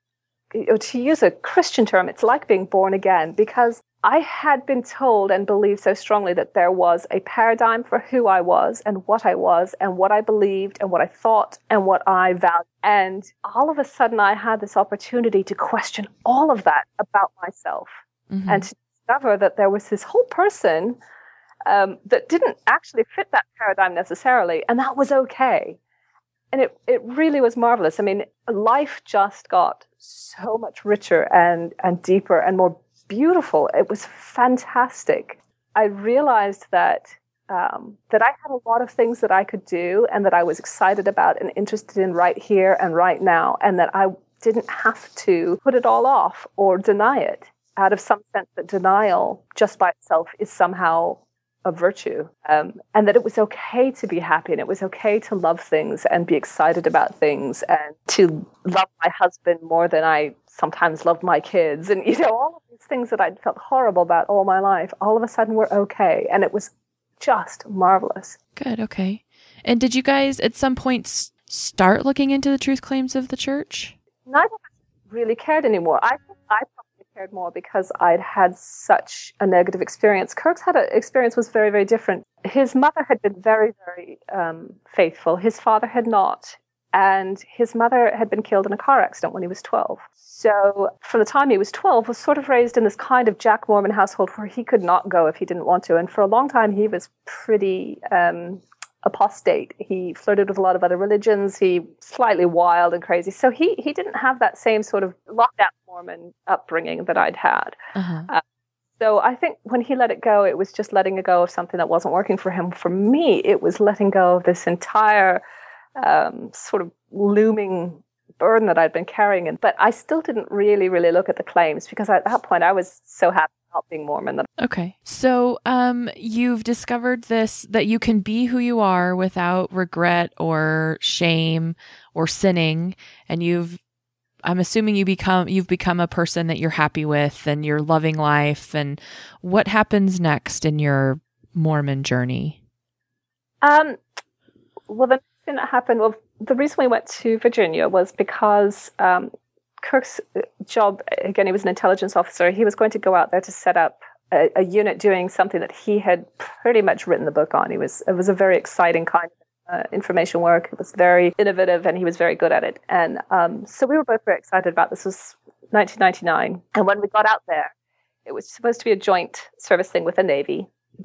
to use a Christian term, it's like being born again, because I had been told and believed so strongly that there was a paradigm for who I was and what I believed and what I thought and what I valued. And all of a sudden I had this opportunity to question all of that about myself, and to discover that there was this whole person that didn't actually fit that paradigm necessarily, and that was okay. And it really was marvelous. I mean, life just got so much richer and deeper and more beautiful. It was fantastic. I realized that I had a lot of things that I could do and that I was excited about and interested in right here and right now, and that I didn't have to put it all off or deny it out of some sense that denial just by itself is somehow a virtue, and that it was okay to be happy, and it was okay to love things and be excited about things, and to love my husband more than I sometimes loved my kids, and all of these things that I'd felt horrible about all my life, all of a sudden were okay, and it was just marvelous. Good, okay. And did you guys at some point start looking into the truth claims of the church? Neither of us really cared anymore. I think I probably cared more because I'd had such a negative experience. Kirk's experience was very, very different. His mother had been very, very faithful. His father had not. And his mother had been killed in a car accident when he was 12. So from the time he was 12, was sort of raised in this kind of Jack Mormon household where he could not go if he didn't want to. And for a long time, he was pretty apostate. He flirted with a lot of other religions. He slightly wild and crazy. So he didn't have that same sort of locked out Mormon upbringing that I'd had. So I think when he let it go, it was just letting go of something that wasn't working for him. For me, it was letting go of this entire sort of looming burden that I'd been carrying. But I still didn't really look at the claims, because at that point I was so happy not being Mormon. Okay. So you've discovered that you can be who you are without regret or shame or sinning, and I'm assuming you've become a person that you're happy with and you're loving life. And what happens next in your Mormon journey? Well, the next thing that happened, the reason we went to Virginia was because Kirk's job, again, he was an intelligence officer. He was going to go out there to set up a unit doing something that he had pretty much written the book on. It was a very exciting kind of information work. It was very innovative, and he was very good at it. And so we were both very excited about this. This was 1999. And when we got out there, it was supposed to be a joint service thing with the Navy.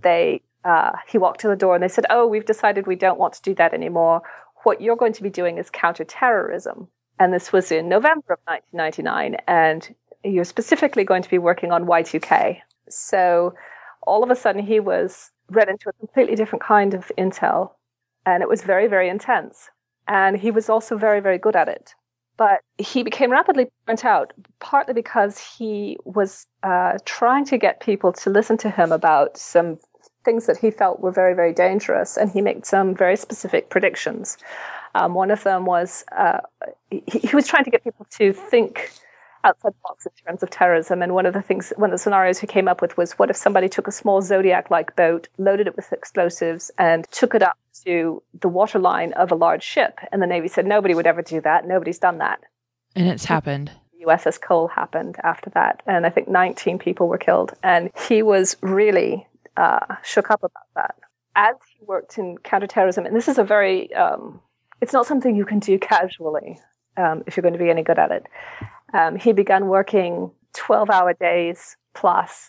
He walked to the door and they said, "Oh, we've decided we don't want to do that anymore. What you're going to be doing is counterterrorism." And this was in November of 1999. And you're specifically going to be working on Y2K. So all of a sudden he was read into a completely different kind of intel. And it was very, very intense. And he was also very, very good at it. But he became rapidly burnt out, partly because he was trying to get people to listen to him about some things that he felt were very, very dangerous. And he made some very specific predictions. One of them was he was trying to get people to think outside the box in terms of terrorism. And one of the scenarios he came up with was, what if somebody took a small Zodiac-like boat, loaded it with explosives, and took it up to the waterline of a large ship? And the Navy said, nobody would ever do that. Nobody's done that. And it's happened. The USS Cole happened after that. And I think 19 people were killed. And he was really shook up about that. As he worked in counterterrorism, and this is a very, it's not something you can do casually if you're going to be any good at it. He began working 12-hour days plus.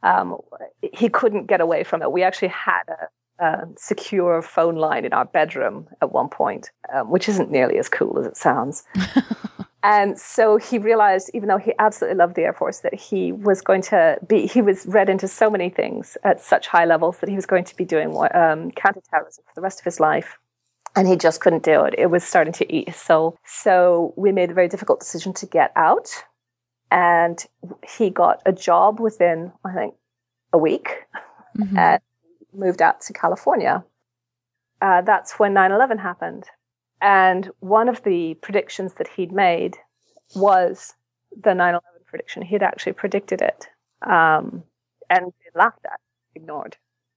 He couldn't get away from it. We actually had a secure phone line in our bedroom at one point, which isn't nearly as cool as it sounds. And so he realized, even though he absolutely loved the Air Force, that he was read into so many things at such high levels that he was going to be doing counterterrorism for the rest of his life. And he just couldn't do it. It was starting to eat his soul. So we made a very difficult decision to get out. And he got a job within, I think, a week and moved out to California. That's when 9/11 happened. And one of the predictions that he'd made was the 9/11 prediction. He'd actually predicted it and been laughed at, ignored.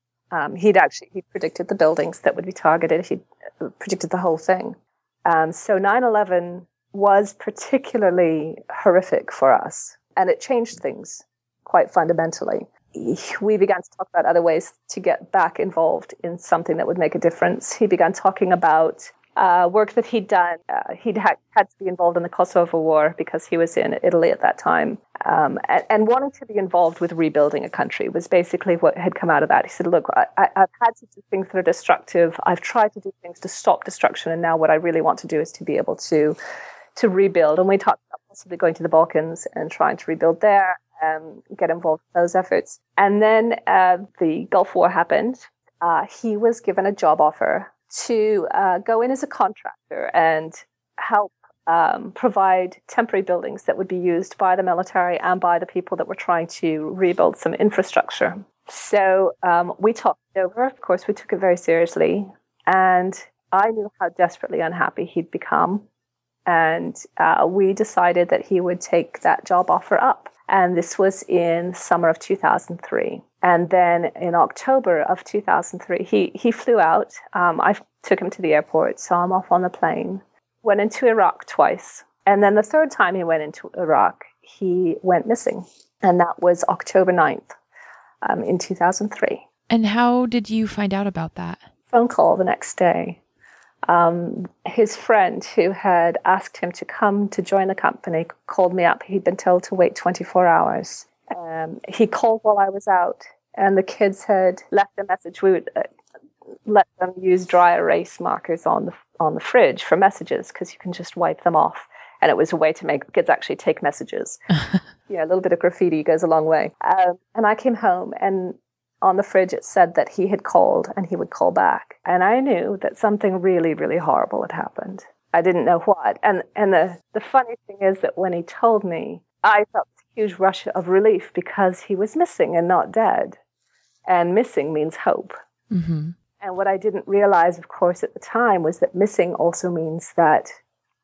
He predicted the buildings that would be targeted. He predicted the whole thing. So 9/11 was particularly horrific for us, and it changed things quite fundamentally. We began to talk about other ways to get back involved in something that would make a difference. He began talking about work that he'd done. He'd had to be involved in the Kosovo War because he was in Italy at that time. And wanting to be involved with rebuilding a country was basically what had come out of that. He said, look, I've had to do things that are destructive. I've tried to do things to stop destruction. And now what I really want to do is to be able to rebuild. And we talked about possibly going to the Balkans and trying to rebuild there, get involved in those efforts. And then the Gulf War happened. He was given a job offer to go in as a contractor and help provide temporary buildings that would be used by the military and by the people that were trying to rebuild some infrastructure. So we talked it over. Of course, we took it very seriously. And I knew how desperately unhappy he'd become. And we decided that he would take that job offer up. And this was in summer of 2003. And then in October of 2003, he flew out. I took him to the airport, saw him off on the plane, went into Iraq twice. And then the third time he went into Iraq, he went missing. And that was October 9th in 2003. And how did you find out about that? Phone call the next day. His friend who had asked him to come to join the company called me up. He'd been told to wait 24 hours. He called while I was out, and the kids had left a message. We would let them use dry erase markers on the fridge for messages because you can just wipe them off. And it was a way to make the kids actually take messages. Yeah, a little bit of graffiti goes a long way. And I came home, and on the fridge it said that he had called and he would call back. And I knew that something really, really horrible had happened. I didn't know what. And the funny thing is that when he told me, I felt this huge rush of relief because he was missing and not dead. And missing means hope. Mm-hmm. And what I didn't realize, of course, at the time was that missing also means that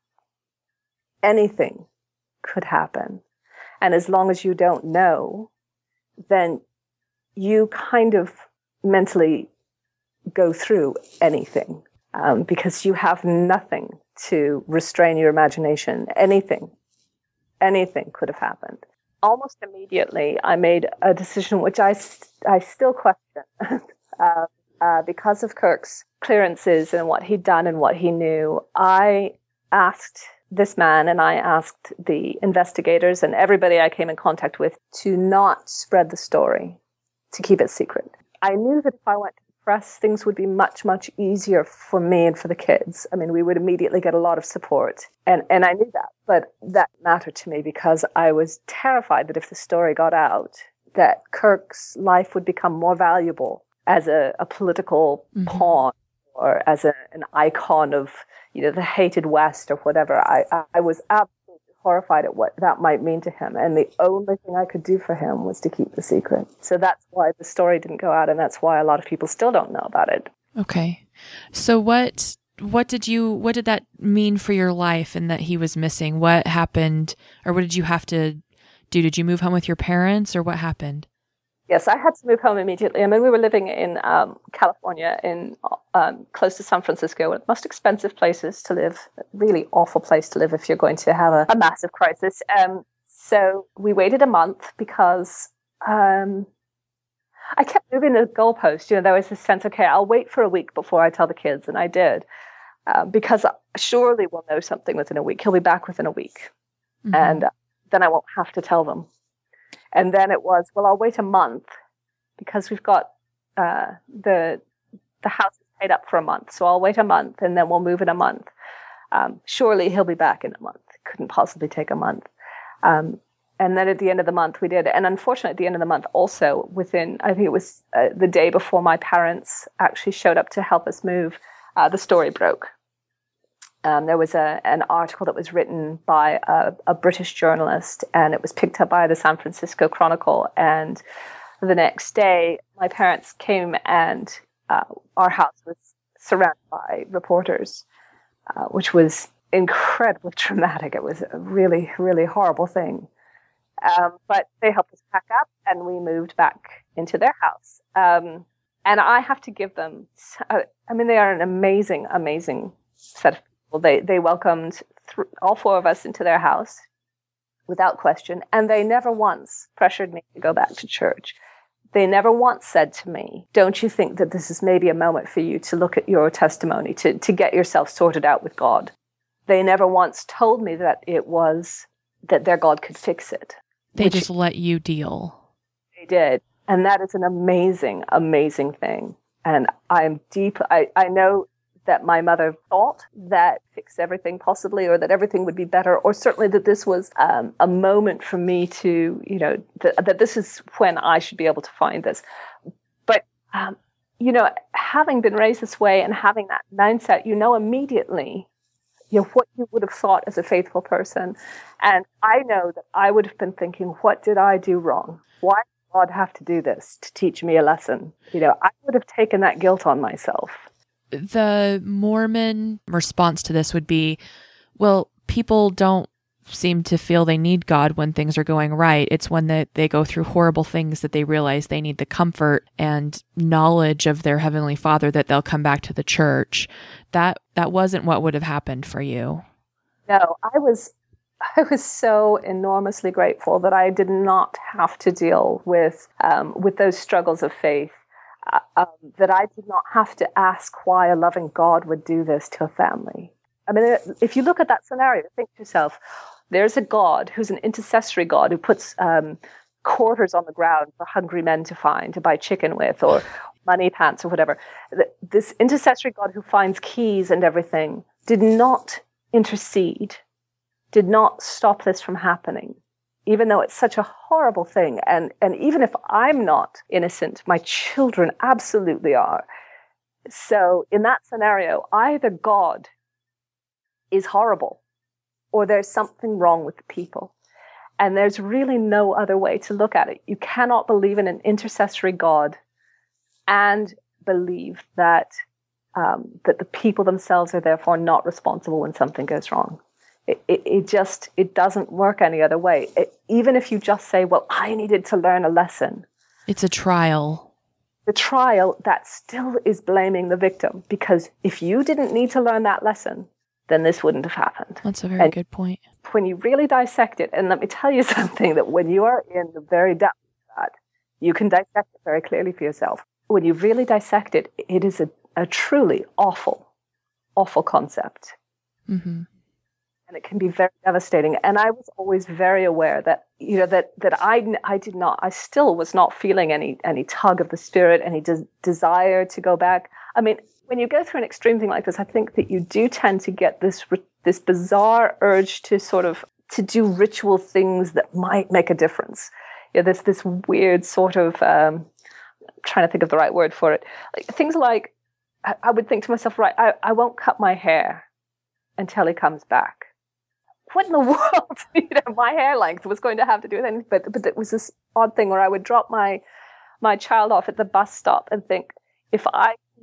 anything could happen. And as long as you don't know, then you kind of mentally go through anything because you have nothing to restrain your imagination. Anything could have happened. Almost immediately, I made a decision which I still question. Because of Kirk's clearances and what he'd done and what he knew, I asked this man and I asked the investigators and everybody I came in contact with to not spread the story, to keep it secret. I knew that if I went to the press, things would be much, much easier for me and for the kids. I mean, we would immediately get a lot of support. And I knew that. But that mattered to me because I was terrified that if the story got out, that Kirk's life would become more valuable as a political pawn or as an icon of, the hated West or whatever. I was absolutely horrified at what that might mean to him. And the only thing I could do for him was to keep the secret. So that's why the story didn't go out, and that's why a lot of people still don't know about it. Okay. So what what did that mean for your life and that he was missing? What happened, or what did you have to do? Did you move home with your parents, or what happened? Yes, I had to move home immediately. I mean, we were living in California, in close to San Francisco, one of the most expensive places to live, a really awful place to live if you're going to have a massive crisis. So we waited a month because I kept moving the goalpost. There was this sense, okay, I'll wait for a week before I tell the kids, and I did, because surely we'll know something within a week. He'll be back within a week, and then I won't have to tell them. And then it was, well, I'll wait a month because we've got the house is paid up for a month. So I'll wait a month and then we'll move in a month. Surely he'll be back in a month. It couldn't possibly take a month. And then at the end of the month we did. And unfortunately, at the end of the month also, I think it was the day before my parents actually showed up to help us move, the story broke. There was an article that was written by a British journalist, and it was picked up by the San Francisco Chronicle. And the next day, my parents came, and our house was surrounded by reporters, which was incredibly traumatic. It was a really, really horrible thing. But they helped us pack up, and we moved back into their house. And I have to give them, they are an amazing, amazing set of people. They welcomed all four of us into their house without question, and they never once pressured me to go back to church. They never once said to me, don't you think that this is maybe a moment for you to look at your testimony, to get yourself sorted out with God? They never once told me that it was that their God could fix it. They just let you deal. They did. And that is an amazing, amazing thing. And I know that my mother thought that fixed everything possibly, or that everything would be better, or certainly that this was a moment for me to, that this is when I should be able to find this. But, having been raised this way and having that mindset, immediately, what you would have thought as a faithful person. And I know that I would have been thinking, what did I do wrong? Why did God have to do this to teach me a lesson? I would have taken that guilt on myself. The Mormon response to this would be, well, people don't seem to feel they need God when things are going right. It's when they go through horrible things that they realize they need the comfort and knowledge of their Heavenly Father that they'll come back to the church. That wasn't what would have happened for you. No, I was so enormously grateful that I did not have to deal with those struggles of faith. That I did not have to ask why a loving God would do this to a family. If you look at that scenario, think to yourself, there's a God who's an intercessory God who puts quarters on the ground for hungry men to find, to buy chicken with, or money pants or whatever. This intercessory God who finds keys and everything did not intercede, did not stop this from happening. Even though it's such a horrible thing. And even if I'm not innocent, my children absolutely are. So in that scenario, either God is horrible or there's something wrong with the people. And there's really no other way to look at it. You cannot believe in an intercessory God and believe that that the people themselves are therefore not responsible when something goes wrong. It doesn't work any other way. Even if you just say, well, I needed to learn a lesson. It's a trial. The trial, that still is blaming the victim, because if you didn't need to learn that lesson, then this wouldn't have happened. That's a very good point. When you really dissect it, and let me tell you something, that when you are in the very depth of that, you can dissect it very clearly for yourself. When you really dissect it, it is a truly awful, awful concept. Mm-hmm. And it can be very devastating. And I was always very aware that, I still was not feeling any tug of the spirit, any desire to go back. When you go through an extreme thing like this, I think that you do tend to get this bizarre urge to to do ritual things that might make a difference. There's this weird sort of, trying to think of the right word for it. Things like, I would think to myself, right, I won't cut my hair until he comes back. What in the world, my hair length was going to have to do with anything? But it was this odd thing where I would drop my child off at the bus stop and think, if I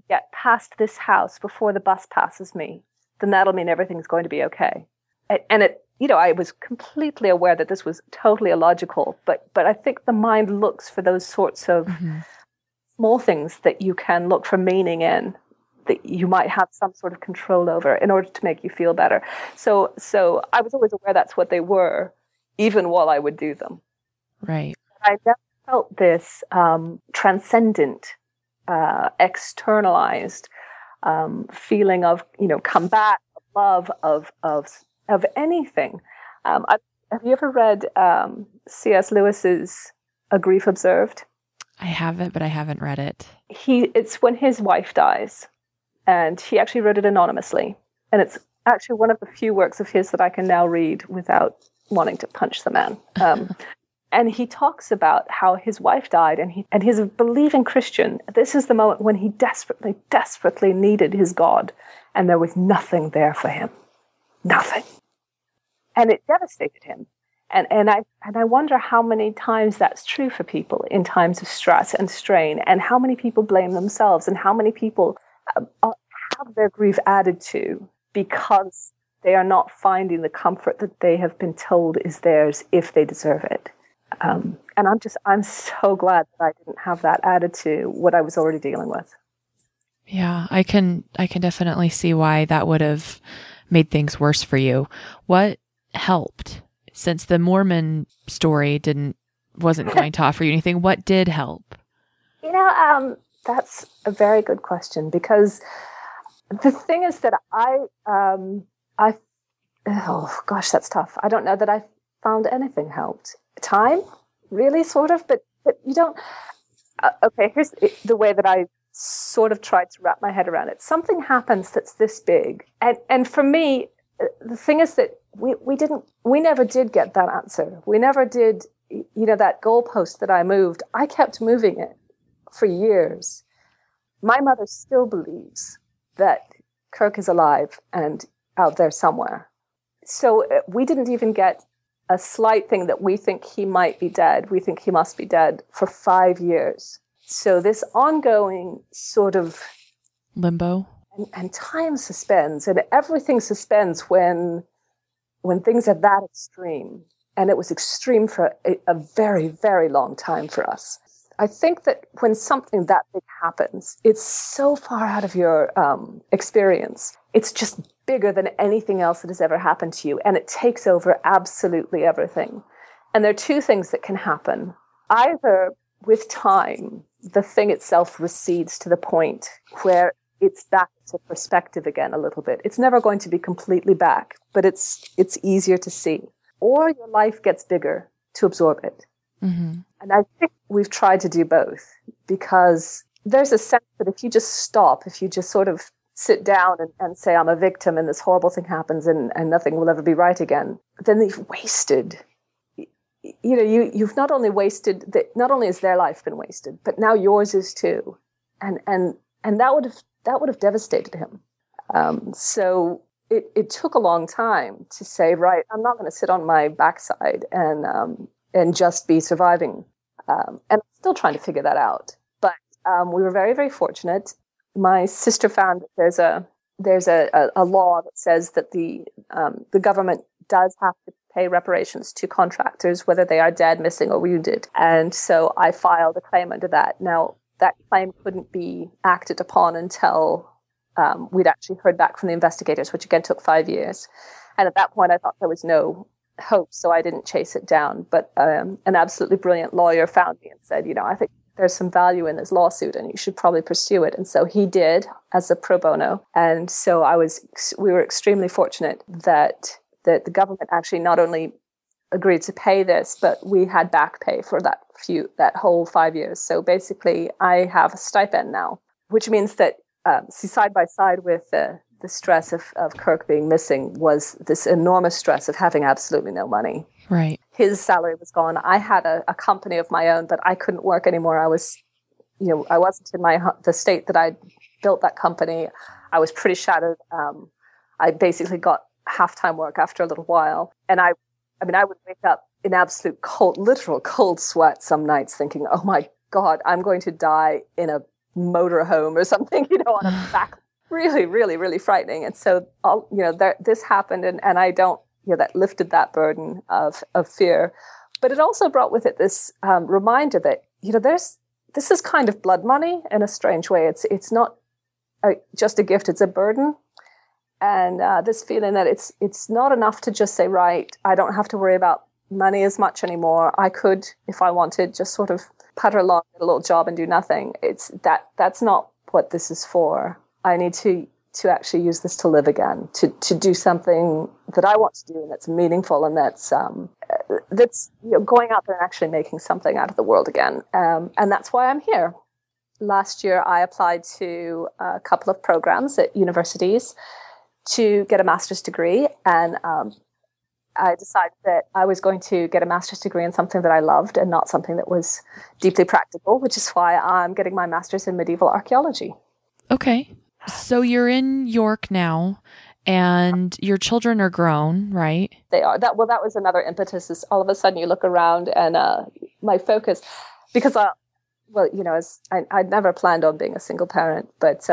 get past this house before the bus passes me, then that'll mean everything's going to be okay. And it, I was completely aware that this was totally illogical, but I think the mind looks for those sorts of small things that you can look for meaning in, that you might have some sort of control over in order to make you feel better. So I was always aware that's what they were, even while I would do them. Right. I never felt this transcendent, externalized feeling of, combat, of love, of anything. Have you ever read C.S. Lewis's A Grief Observed? I haven't, but I haven't read it. It's when his wife dies, and he actually wrote it anonymously. And it's actually one of the few works of his that I can now read without wanting to punch the man. And he talks about how his wife died, and he's a believing Christian. This is the moment when he desperately, desperately needed his God, and there was nothing there for him. Nothing. And it devastated him. And I wonder how many times that's true for people in times of stress and strain, and how many people blame themselves, and how many people have their grief added to because they are not finding the comfort that they have been told is theirs if they deserve it. And I'm so glad that I didn't have that added to what I was already dealing with. Yeah, I can definitely see why that would have made things worse for you. What helped? Since the Mormon story wasn't going to offer you anything, what did help? That's a very good question, because the thing is that oh gosh, that's tough. I don't know that I found anything helped. Time, really, sort of, but you don't. Okay, here's the way that I sort of tried to wrap my head around it. Something happens that's this big, and for me, the thing is that we never did get that answer. We never did, that goalpost that I moved. I kept moving it for years. My mother still believes that Kirk is alive and out there somewhere. So we didn't even get a slight thing that we think he might be dead. We think he must be dead for 5 years. So this ongoing sort of limbo and time suspends, and everything suspends when things are that extreme. And it was extreme for a very, very long time for us. I think that when something that big happens, it's so far out of your experience. It's just bigger than anything else that has ever happened to you. And it takes over absolutely everything. And there are two things that can happen. Either with time, the thing itself recedes to the point where it's back to perspective again a little bit. It's never going to be completely back, but it's easier to see. Or your life gets bigger to absorb it. Mm-hmm. And I think we've tried to do both, because there's a sense that if you just stop, if you just sort of sit down and say, I'm a victim and this horrible thing happens and nothing will ever be right again, then you've wasted. You've not only wasted, not only has their life been wasted, but now yours is too. And that would have devastated him. So it took a long time to say, right, I'm not going to sit on my backside and just be surviving. And I'm still trying to figure that out. But we were very, very fortunate. My sister found that there's a law that says that the government does have to pay reparations to contractors, whether they are dead, missing, or wounded. And so I filed a claim under that. Now, that claim couldn't be acted upon until we'd actually heard back from the investigators, which again took 5 years. And at that point, I thought there was no hope, so I didn't chase it down. But an absolutely brilliant lawyer found me and said, I think there's some value in this lawsuit and you should probably pursue it. And so he did, as a pro bono. And so we were extremely fortunate that the government actually not only agreed to pay this, but we had back pay for that whole 5 years. So basically I have a stipend now, which means that side by side with the stress of Kirk being missing was this enormous stress of having absolutely no money. Right. His salary was gone. I had a company of my own, but I couldn't work anymore. I was, I wasn't in the state that I built that company. I was pretty shattered. I basically got half-time work after a little while. And I would wake up in literal cold sweat some nights thinking, oh my God, I'm going to die in motorhome or something, on a back. Really, really, really frightening. And so, this happened, and I don't, that lifted that burden of fear. But it also brought with it this reminder that, this is kind of blood money in a strange way. It's not just a gift, it's a burden. And this feeling that it's not enough to just say, right, I don't have to worry about money as much anymore. I could, if I wanted, just sort of putter along, get a little job and do nothing. That's not what this is for. I need to actually use this to live again, to do something that I want to do and that's meaningful and that's going out there and actually making something out of the world again. And that's why I'm here. Last year, I applied to a couple of programs at universities to get a master's degree, and I decided that I was going to get a master's degree in something that I loved and not something that was deeply practical, which is why I'm getting my master's in medieval archaeology. Okay. So you're in York now, and your children are grown, right? They are. That was another impetus. Is all of a sudden you look around, and my focus, because I'd never planned on being a single parent, but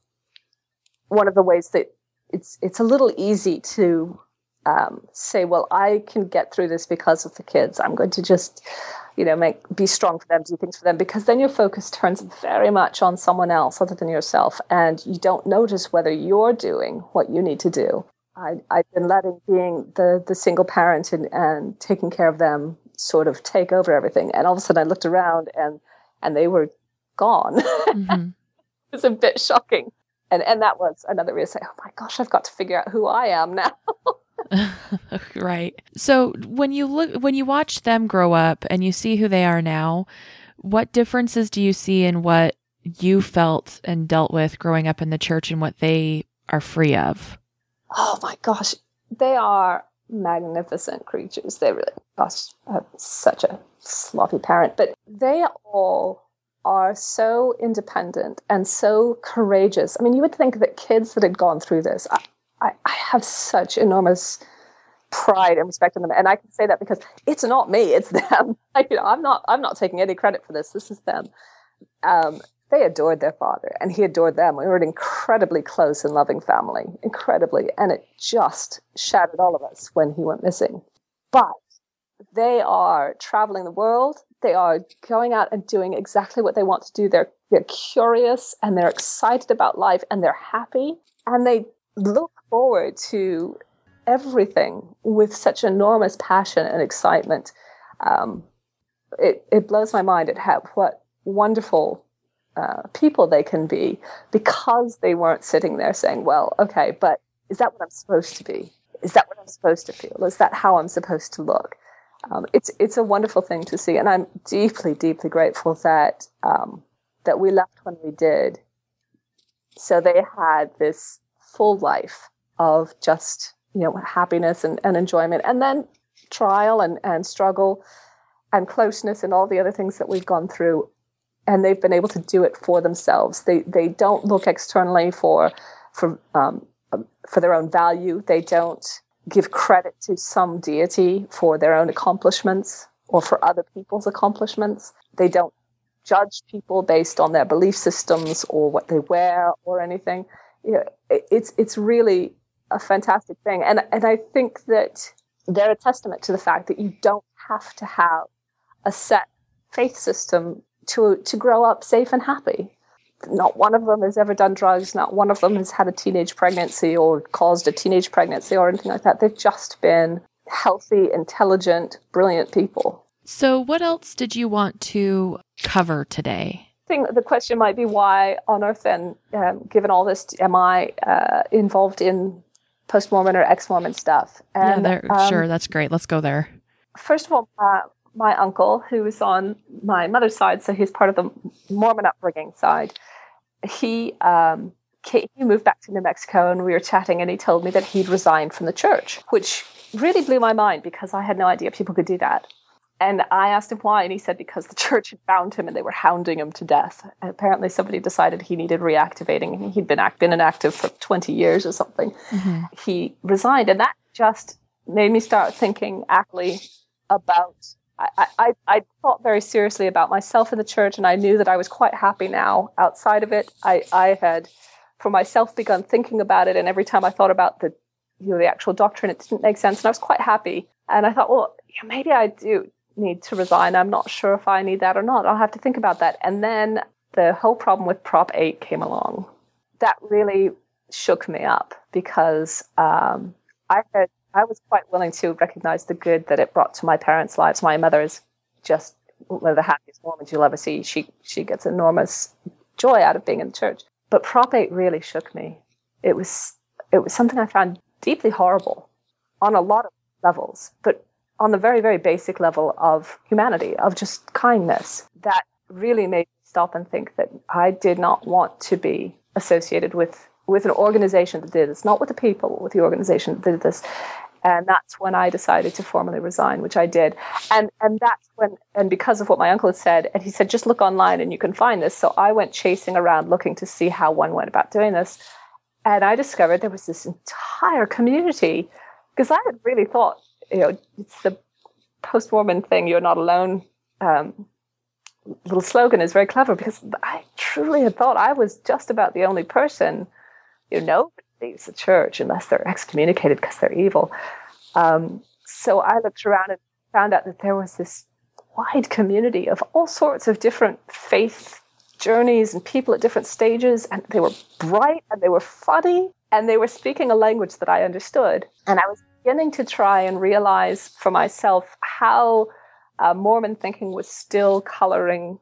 one of the ways that it's a little easy to say, well, I can get through this because of the kids. I'm going to just, be strong for them, do things for them, because then your focus turns very much on someone else other than yourself, and you don't notice whether you're doing what you need to do. I've been letting being the single parent and taking care of them sort of take over everything, and all of a sudden I looked around and they were gone. Mm-hmm. It was a bit shocking. And that was another reason to say, oh my gosh, I've got to figure out who I am now. Right. So when you watch them grow up and you see who they are now, what differences do you see in what you felt and dealt with growing up in the church and what they are free of? Oh my gosh, they are magnificent creatures. They really, gosh, I'm such a sloppy parent, but they all are so independent and so courageous. I mean, you would think that kids that had gone through this, I have such enormous pride and respect in them, and I can say that because it's not me, it's them. I'm not taking any credit for this. This is them. They adored their father, and he adored them. We were an incredibly close and loving family, incredibly, and it just shattered all of us when he went missing. But they are traveling the world. They are going out and doing exactly what they want to do. They're curious, and they're excited about life, and they're happy, and they look forward to everything with such enormous passion and excitement. It blows my mind at what wonderful people they can be, because they weren't sitting there saying, well, okay, but is that what I'm supposed to be? Is that what I'm supposed to feel? Is that how I'm supposed to look? It's a wonderful thing to see, and I'm deeply, deeply grateful that we left when we did. So they had this full life of just, happiness and enjoyment, and then trial and struggle and closeness and all the other things that we've gone through. And they've been able to do it for themselves. They don't look externally for their own value. They don't give credit to some deity for their own accomplishments or for other people's accomplishments. They don't judge people based on their belief systems or what they wear or anything. It's really a fantastic thing. And I think that they're a testament to the fact that you don't have to have a set faith system to grow up safe and happy. Not one of them has ever done drugs. Not one of them has had a teenage pregnancy or caused a teenage pregnancy or anything like that. They've just been healthy, intelligent, brilliant people. So what else did you want to cover today? I think the question might be, why on earth then, given all this, am I involved in post-Mormon or ex-Mormon stuff? And, sure, that's great. Let's go there. First of all, my uncle, who is on my mother's side, so he's part of the Mormon upbringing side, he moved back to New Mexico, and we were chatting, and he told me that he'd resigned from the church, which really blew my mind because I had no idea people could do that. And I asked him why, and he said because the church had found him and they were hounding him to death. And apparently somebody decided he needed reactivating, and he'd been inactive for 20 years or something. Mm-hmm. He resigned, and that just made me start thinking actually about I thought very seriously about myself in the church, and I knew that I was quite happy now outside of it. I had, for myself, begun thinking about it, and every time I thought about the actual doctrine, it didn't make sense, and I was quite happy. And I thought, well, maybe I do need to resign. I'm not sure if I need that or not. I'll have to think about that. And then the whole problem with Prop 8 came along. That really shook me up because I was quite willing to recognize the good that it brought to my parents' lives. My mother is just one of the happiest Mormons you'll ever see. She gets enormous joy out of being in the church. But Prop 8 really shook me. It was something I found deeply horrible on a lot of levels, but on the very, very basic level of humanity, of just kindness, that really made me stop and think that I did not want to be associated with an organization that did this, not with the people, but with the organization that did this. And that's when I decided to formally resign, which I did. And that's when, and because of what my uncle had said, and he said, just look online and you can find this. So I went chasing around looking to see how one went about doing this. And I discovered there was this entire community, because I had really thought, it's the post-Mormon thing, you're not alone. Little slogan is very clever, because I truly had thought I was just about the only person, nobody leaves the church unless they're excommunicated because they're evil. So I looked around and found out that there was this wide community of all sorts of different faith journeys and people at different stages, and they were bright and they were funny and they were speaking a language that I understood. And I was beginning to try and realize for myself how Mormon thinking was still coloring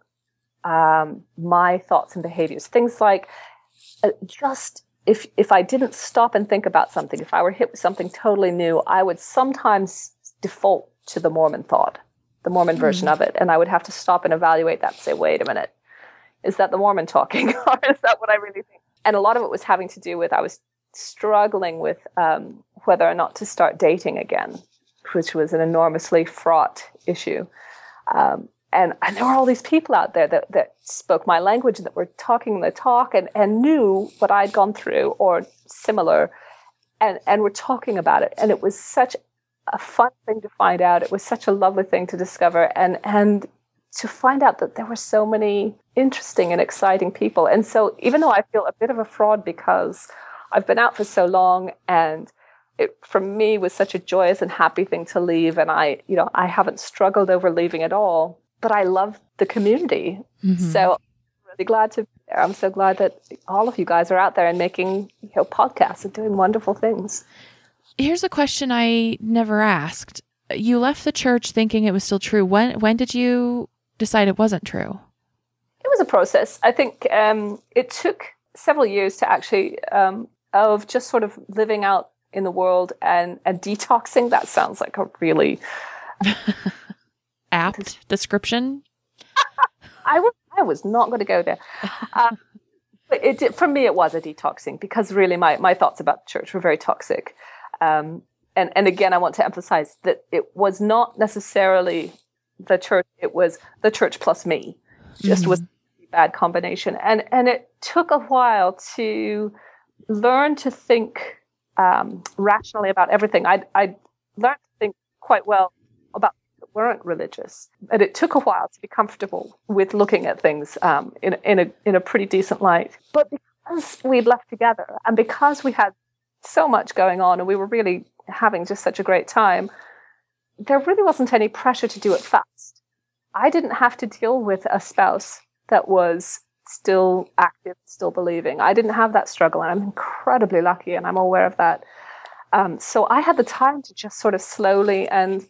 my thoughts and behaviors. Things like just if I didn't stop and think about something, if I were hit with something totally new, I would sometimes default to the Mormon thought, the Mormon version of it. And I would have to stop and evaluate that and say, wait a minute, is that the Mormon talking or is that what I really think? And a lot of it was having to do with, I was struggling with whether or not to start dating again, which was an enormously fraught issue. And there were all these people out there that spoke my language, that were talking the talk and knew what I'd gone through or similar, and were talking about it. And it was such a fun thing to find out. It was such a lovely thing to discover. And to find out that there were so many interesting and exciting people. And so even though I feel a bit of a fraud because I've been out for so long, and it, for me, was such a joyous and happy thing to leave, and I haven't struggled over leaving at all, but I love the community. Mm-hmm. So I'm really glad to be there. I'm so glad that all of you guys are out there and making podcasts and doing wonderful things. Here's a question I never asked. You left the church thinking it was still true. When did you decide it wasn't true? It was a process. I think it took several years to actually of just sort of living out in the world and detoxing. That sounds like a really apt description. I was not going to go there. But for me, it was a detoxing, because really my thoughts about the church were very toxic. And again, I want to emphasize that it was not necessarily the church. It was the church plus me. Just was a bad combination. And it took a while to learn to think rationally about everything. I learned to think quite well about things that weren't religious. And it took a while to be comfortable with looking at things in a pretty decent light. But because we'd left together, and because we had so much going on, and we were really having just such a great time, there really wasn't any pressure to do it fast. I didn't have to deal with a spouse that was still active, still believing. I didn't have that struggle, and I'm incredibly lucky, and I'm aware of that. So I had the time to just sort of slowly and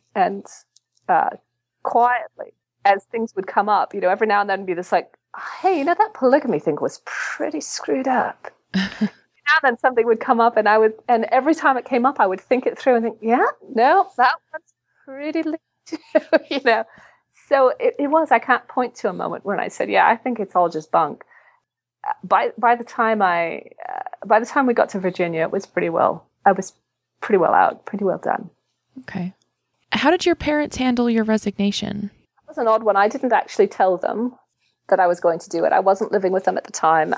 quietly, as things would come up, every now and then be this like, hey, that polygamy thing was pretty screwed up. Now then something would come up, and every time it came up, I would think it through and think, yeah, no, that one's pretty legit, So it was, I can't point to a moment when I said, yeah, I think it's all just bunk. By the time we got to Virginia, I was pretty well out, pretty well done. Okay. How did your parents handle your resignation? It was an odd one. I didn't actually tell them that I was going to do it. I wasn't living with them at the time.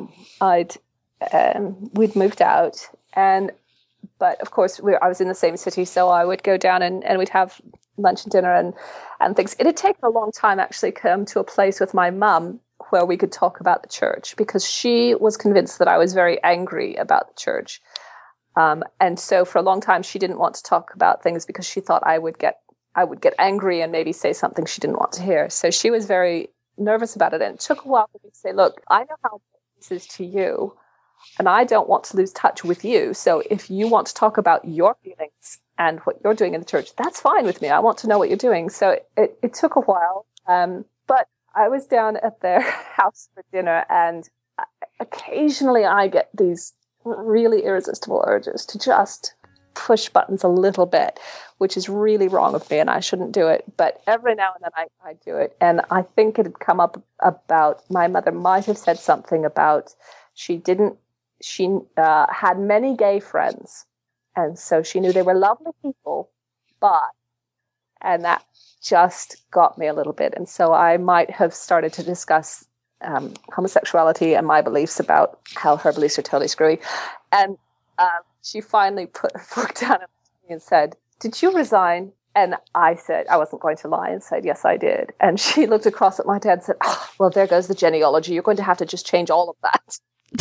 We'd moved out, but of course I was in the same city, so I would go down and we'd have lunch and dinner and things. It had taken a long time actually to come to a place with my mum where we could talk about the church, because she was convinced that I was very angry about the church. And so for a long time, she didn't want to talk about things because she thought I would get angry and maybe say something she didn't want to hear. So she was very nervous about it. And it took a while for me to say, look, I know how this is to you, and I don't want to lose touch with you. So if you want to talk about your feelings and what you're doing in the church, that's fine with me. I want to know what you're doing. So it took a while. But I was down at their house for dinner, and occasionally I get these really irresistible urges to just push buttons a little bit, which is really wrong of me, and I shouldn't do it. But every now and then I do it. And I think it had come up about, my mother might have said something about she had many gay friends. And so she knew they were lovely people, and that just got me a little bit. And so I might have started to discuss homosexuality and my beliefs about how her beliefs are totally screwy. And she finally put her fork down and said, "Did you resign?" And I said, I wasn't going to lie, and said, "Yes, I did." And she looked across at my dad and said, "Oh, well, there goes the genealogy. You're going to have to just change all of that."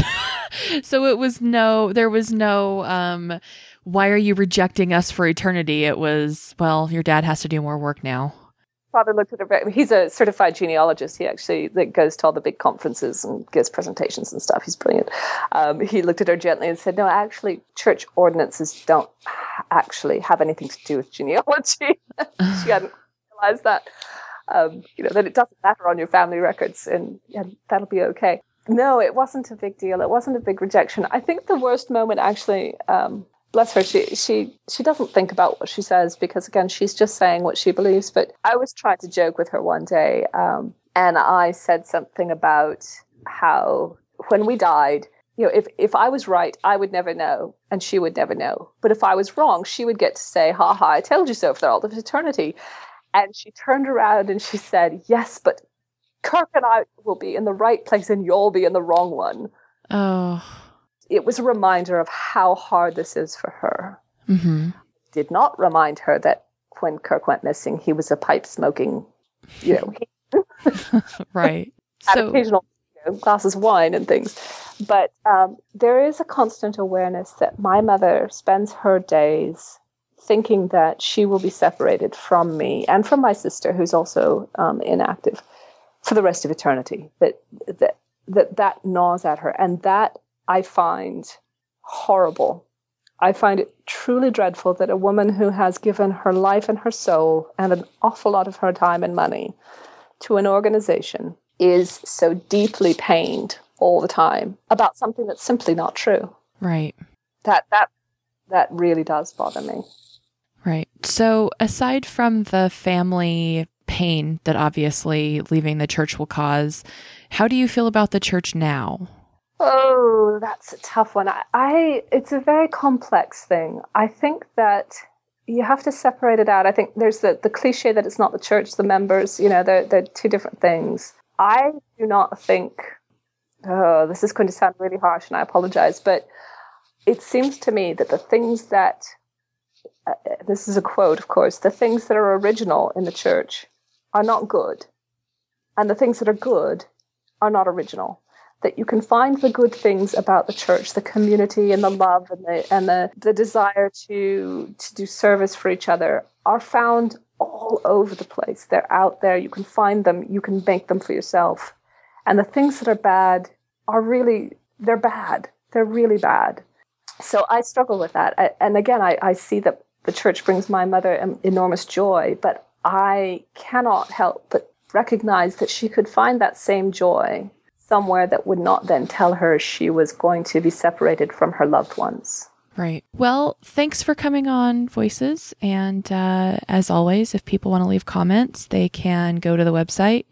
So there was no, why are you rejecting us for eternity? It was, well, your dad has to do more work now. Father looked at her. He's a certified genealogist. He actually goes to all the big conferences and gives presentations and stuff. He's brilliant. He looked at her gently and said, "No, actually, church ordinances don't actually have anything to do with genealogy." She hadn't realized that. That it doesn't matter on your family records, and that'll be okay. No, it wasn't a big deal. It wasn't a big rejection. I think the worst moment, actually, bless her, she doesn't think about what she says, because, again, she's just saying what she believes. But I was trying to joke with her one day, and I said something about how when we died, if I was right, I would never know, and she would never know. But if I was wrong, she would get to say, "Ha ha, I told you so," for all of eternity. And she turned around and she said, "Yes, but Kirk and I will be in the right place and you'll be in the wrong one." Oh. It was a reminder of how hard this is for her. Mm-hmm. Did not remind her that when Kirk went missing, he was a pipe smoking, right. had occasional glasses of wine and things. But there is a constant awareness that my mother spends her days thinking that she will be separated from me and from my sister, who's also inactive, for the rest of eternity. That gnaws at her, and that I find horrible. I find it truly dreadful that a woman who has given her life and her soul and an awful lot of her time and money to an organization is so deeply pained all the time about something that's simply not true. Right. That really does bother me. Right. So aside from the family pain that obviously leaving the church will cause, how do you feel about the church now? Oh, that's a tough one. It's a very complex thing. I think that you have to separate it out. I think there's the cliche that it's not the church, the members, they're two different things. I do not think, this is going to sound really harsh and I apologize, but it seems to me that the things that, this is a quote, of course, the things that are original in the church are not good. And the things that are good are not original. That you can find the good things about the church, the community and the love and the desire to do service for each other are found all over the place. They're out there. You can find them. You can make them for yourself. And the things that are bad they're bad. They're really bad. So I struggle with that. And again, I see that the church brings my mother enormous joy, but I cannot help but recognize that she could find that same joy somewhere that would not then tell her she was going to be separated from her loved ones. Right. Well, thanks for coming on Voices. And as always, if people want to leave comments, they can go to the website,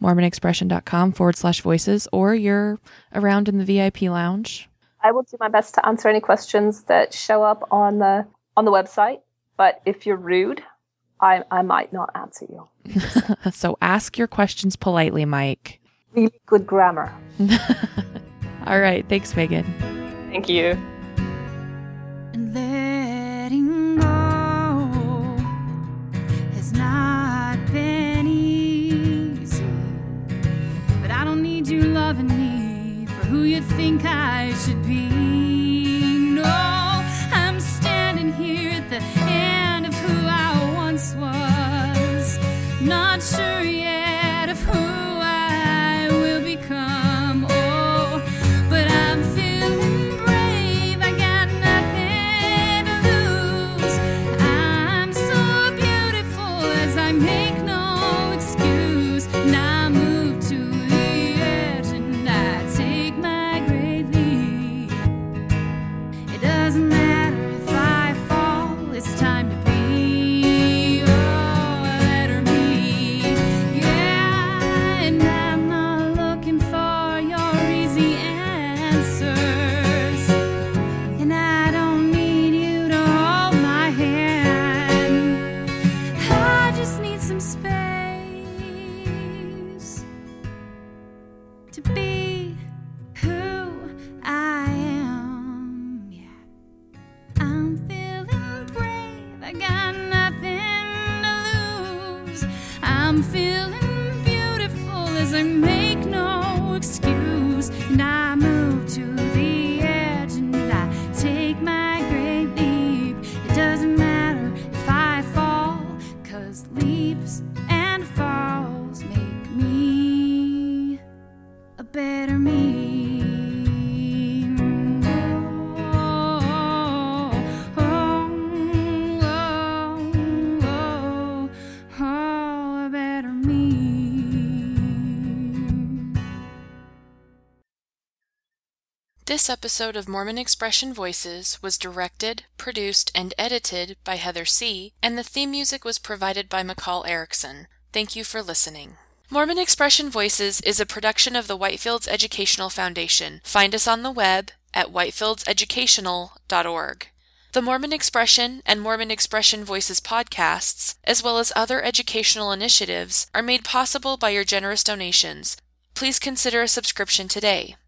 mormonexpression.com/voices, or you're around in the VIP lounge. I will do my best to answer any questions that show up on the website. But if you're rude, I might not answer you. So ask your questions politely, Mike. Really good grammar. All right. Thanks, Megan. Thank you. And letting go has need you loving me for who you think I should be. No, I'm standing here at the end of who I once was. Not sure yet of who I will become. Oh, but I'm feeling brave. I got nothing to lose. I'm so beautiful as I make no excuse. And I move to the edge and I take my great leap. It doesn't matter if I fall, it's time to be. Oh, let her be. Yeah, and I'm not looking for your easy answers. And I don't need you to hold my hand. I just need some space to be who I am. Yeah, I'm feeling brave. I got nothing to lose. I'm feeling beautiful as I make no excuse. And I move to the edge and I take my great leap. It doesn't matter if I fall, 'cause leaps and falls make me a better me. Oh, oh, oh, oh, a better me. This episode of Mormon Expression Voices was directed, produced, and edited by Heather C., and the theme music was provided by McCall Erickson. Thank you for listening. Mormon Expression Voices is a production of the Whitefields Educational Foundation. Find us on the web at whitefieldseducational.org. The Mormon Expression and Mormon Expression Voices podcasts, as well as other educational initiatives, are made possible by your generous donations. Please consider a subscription today.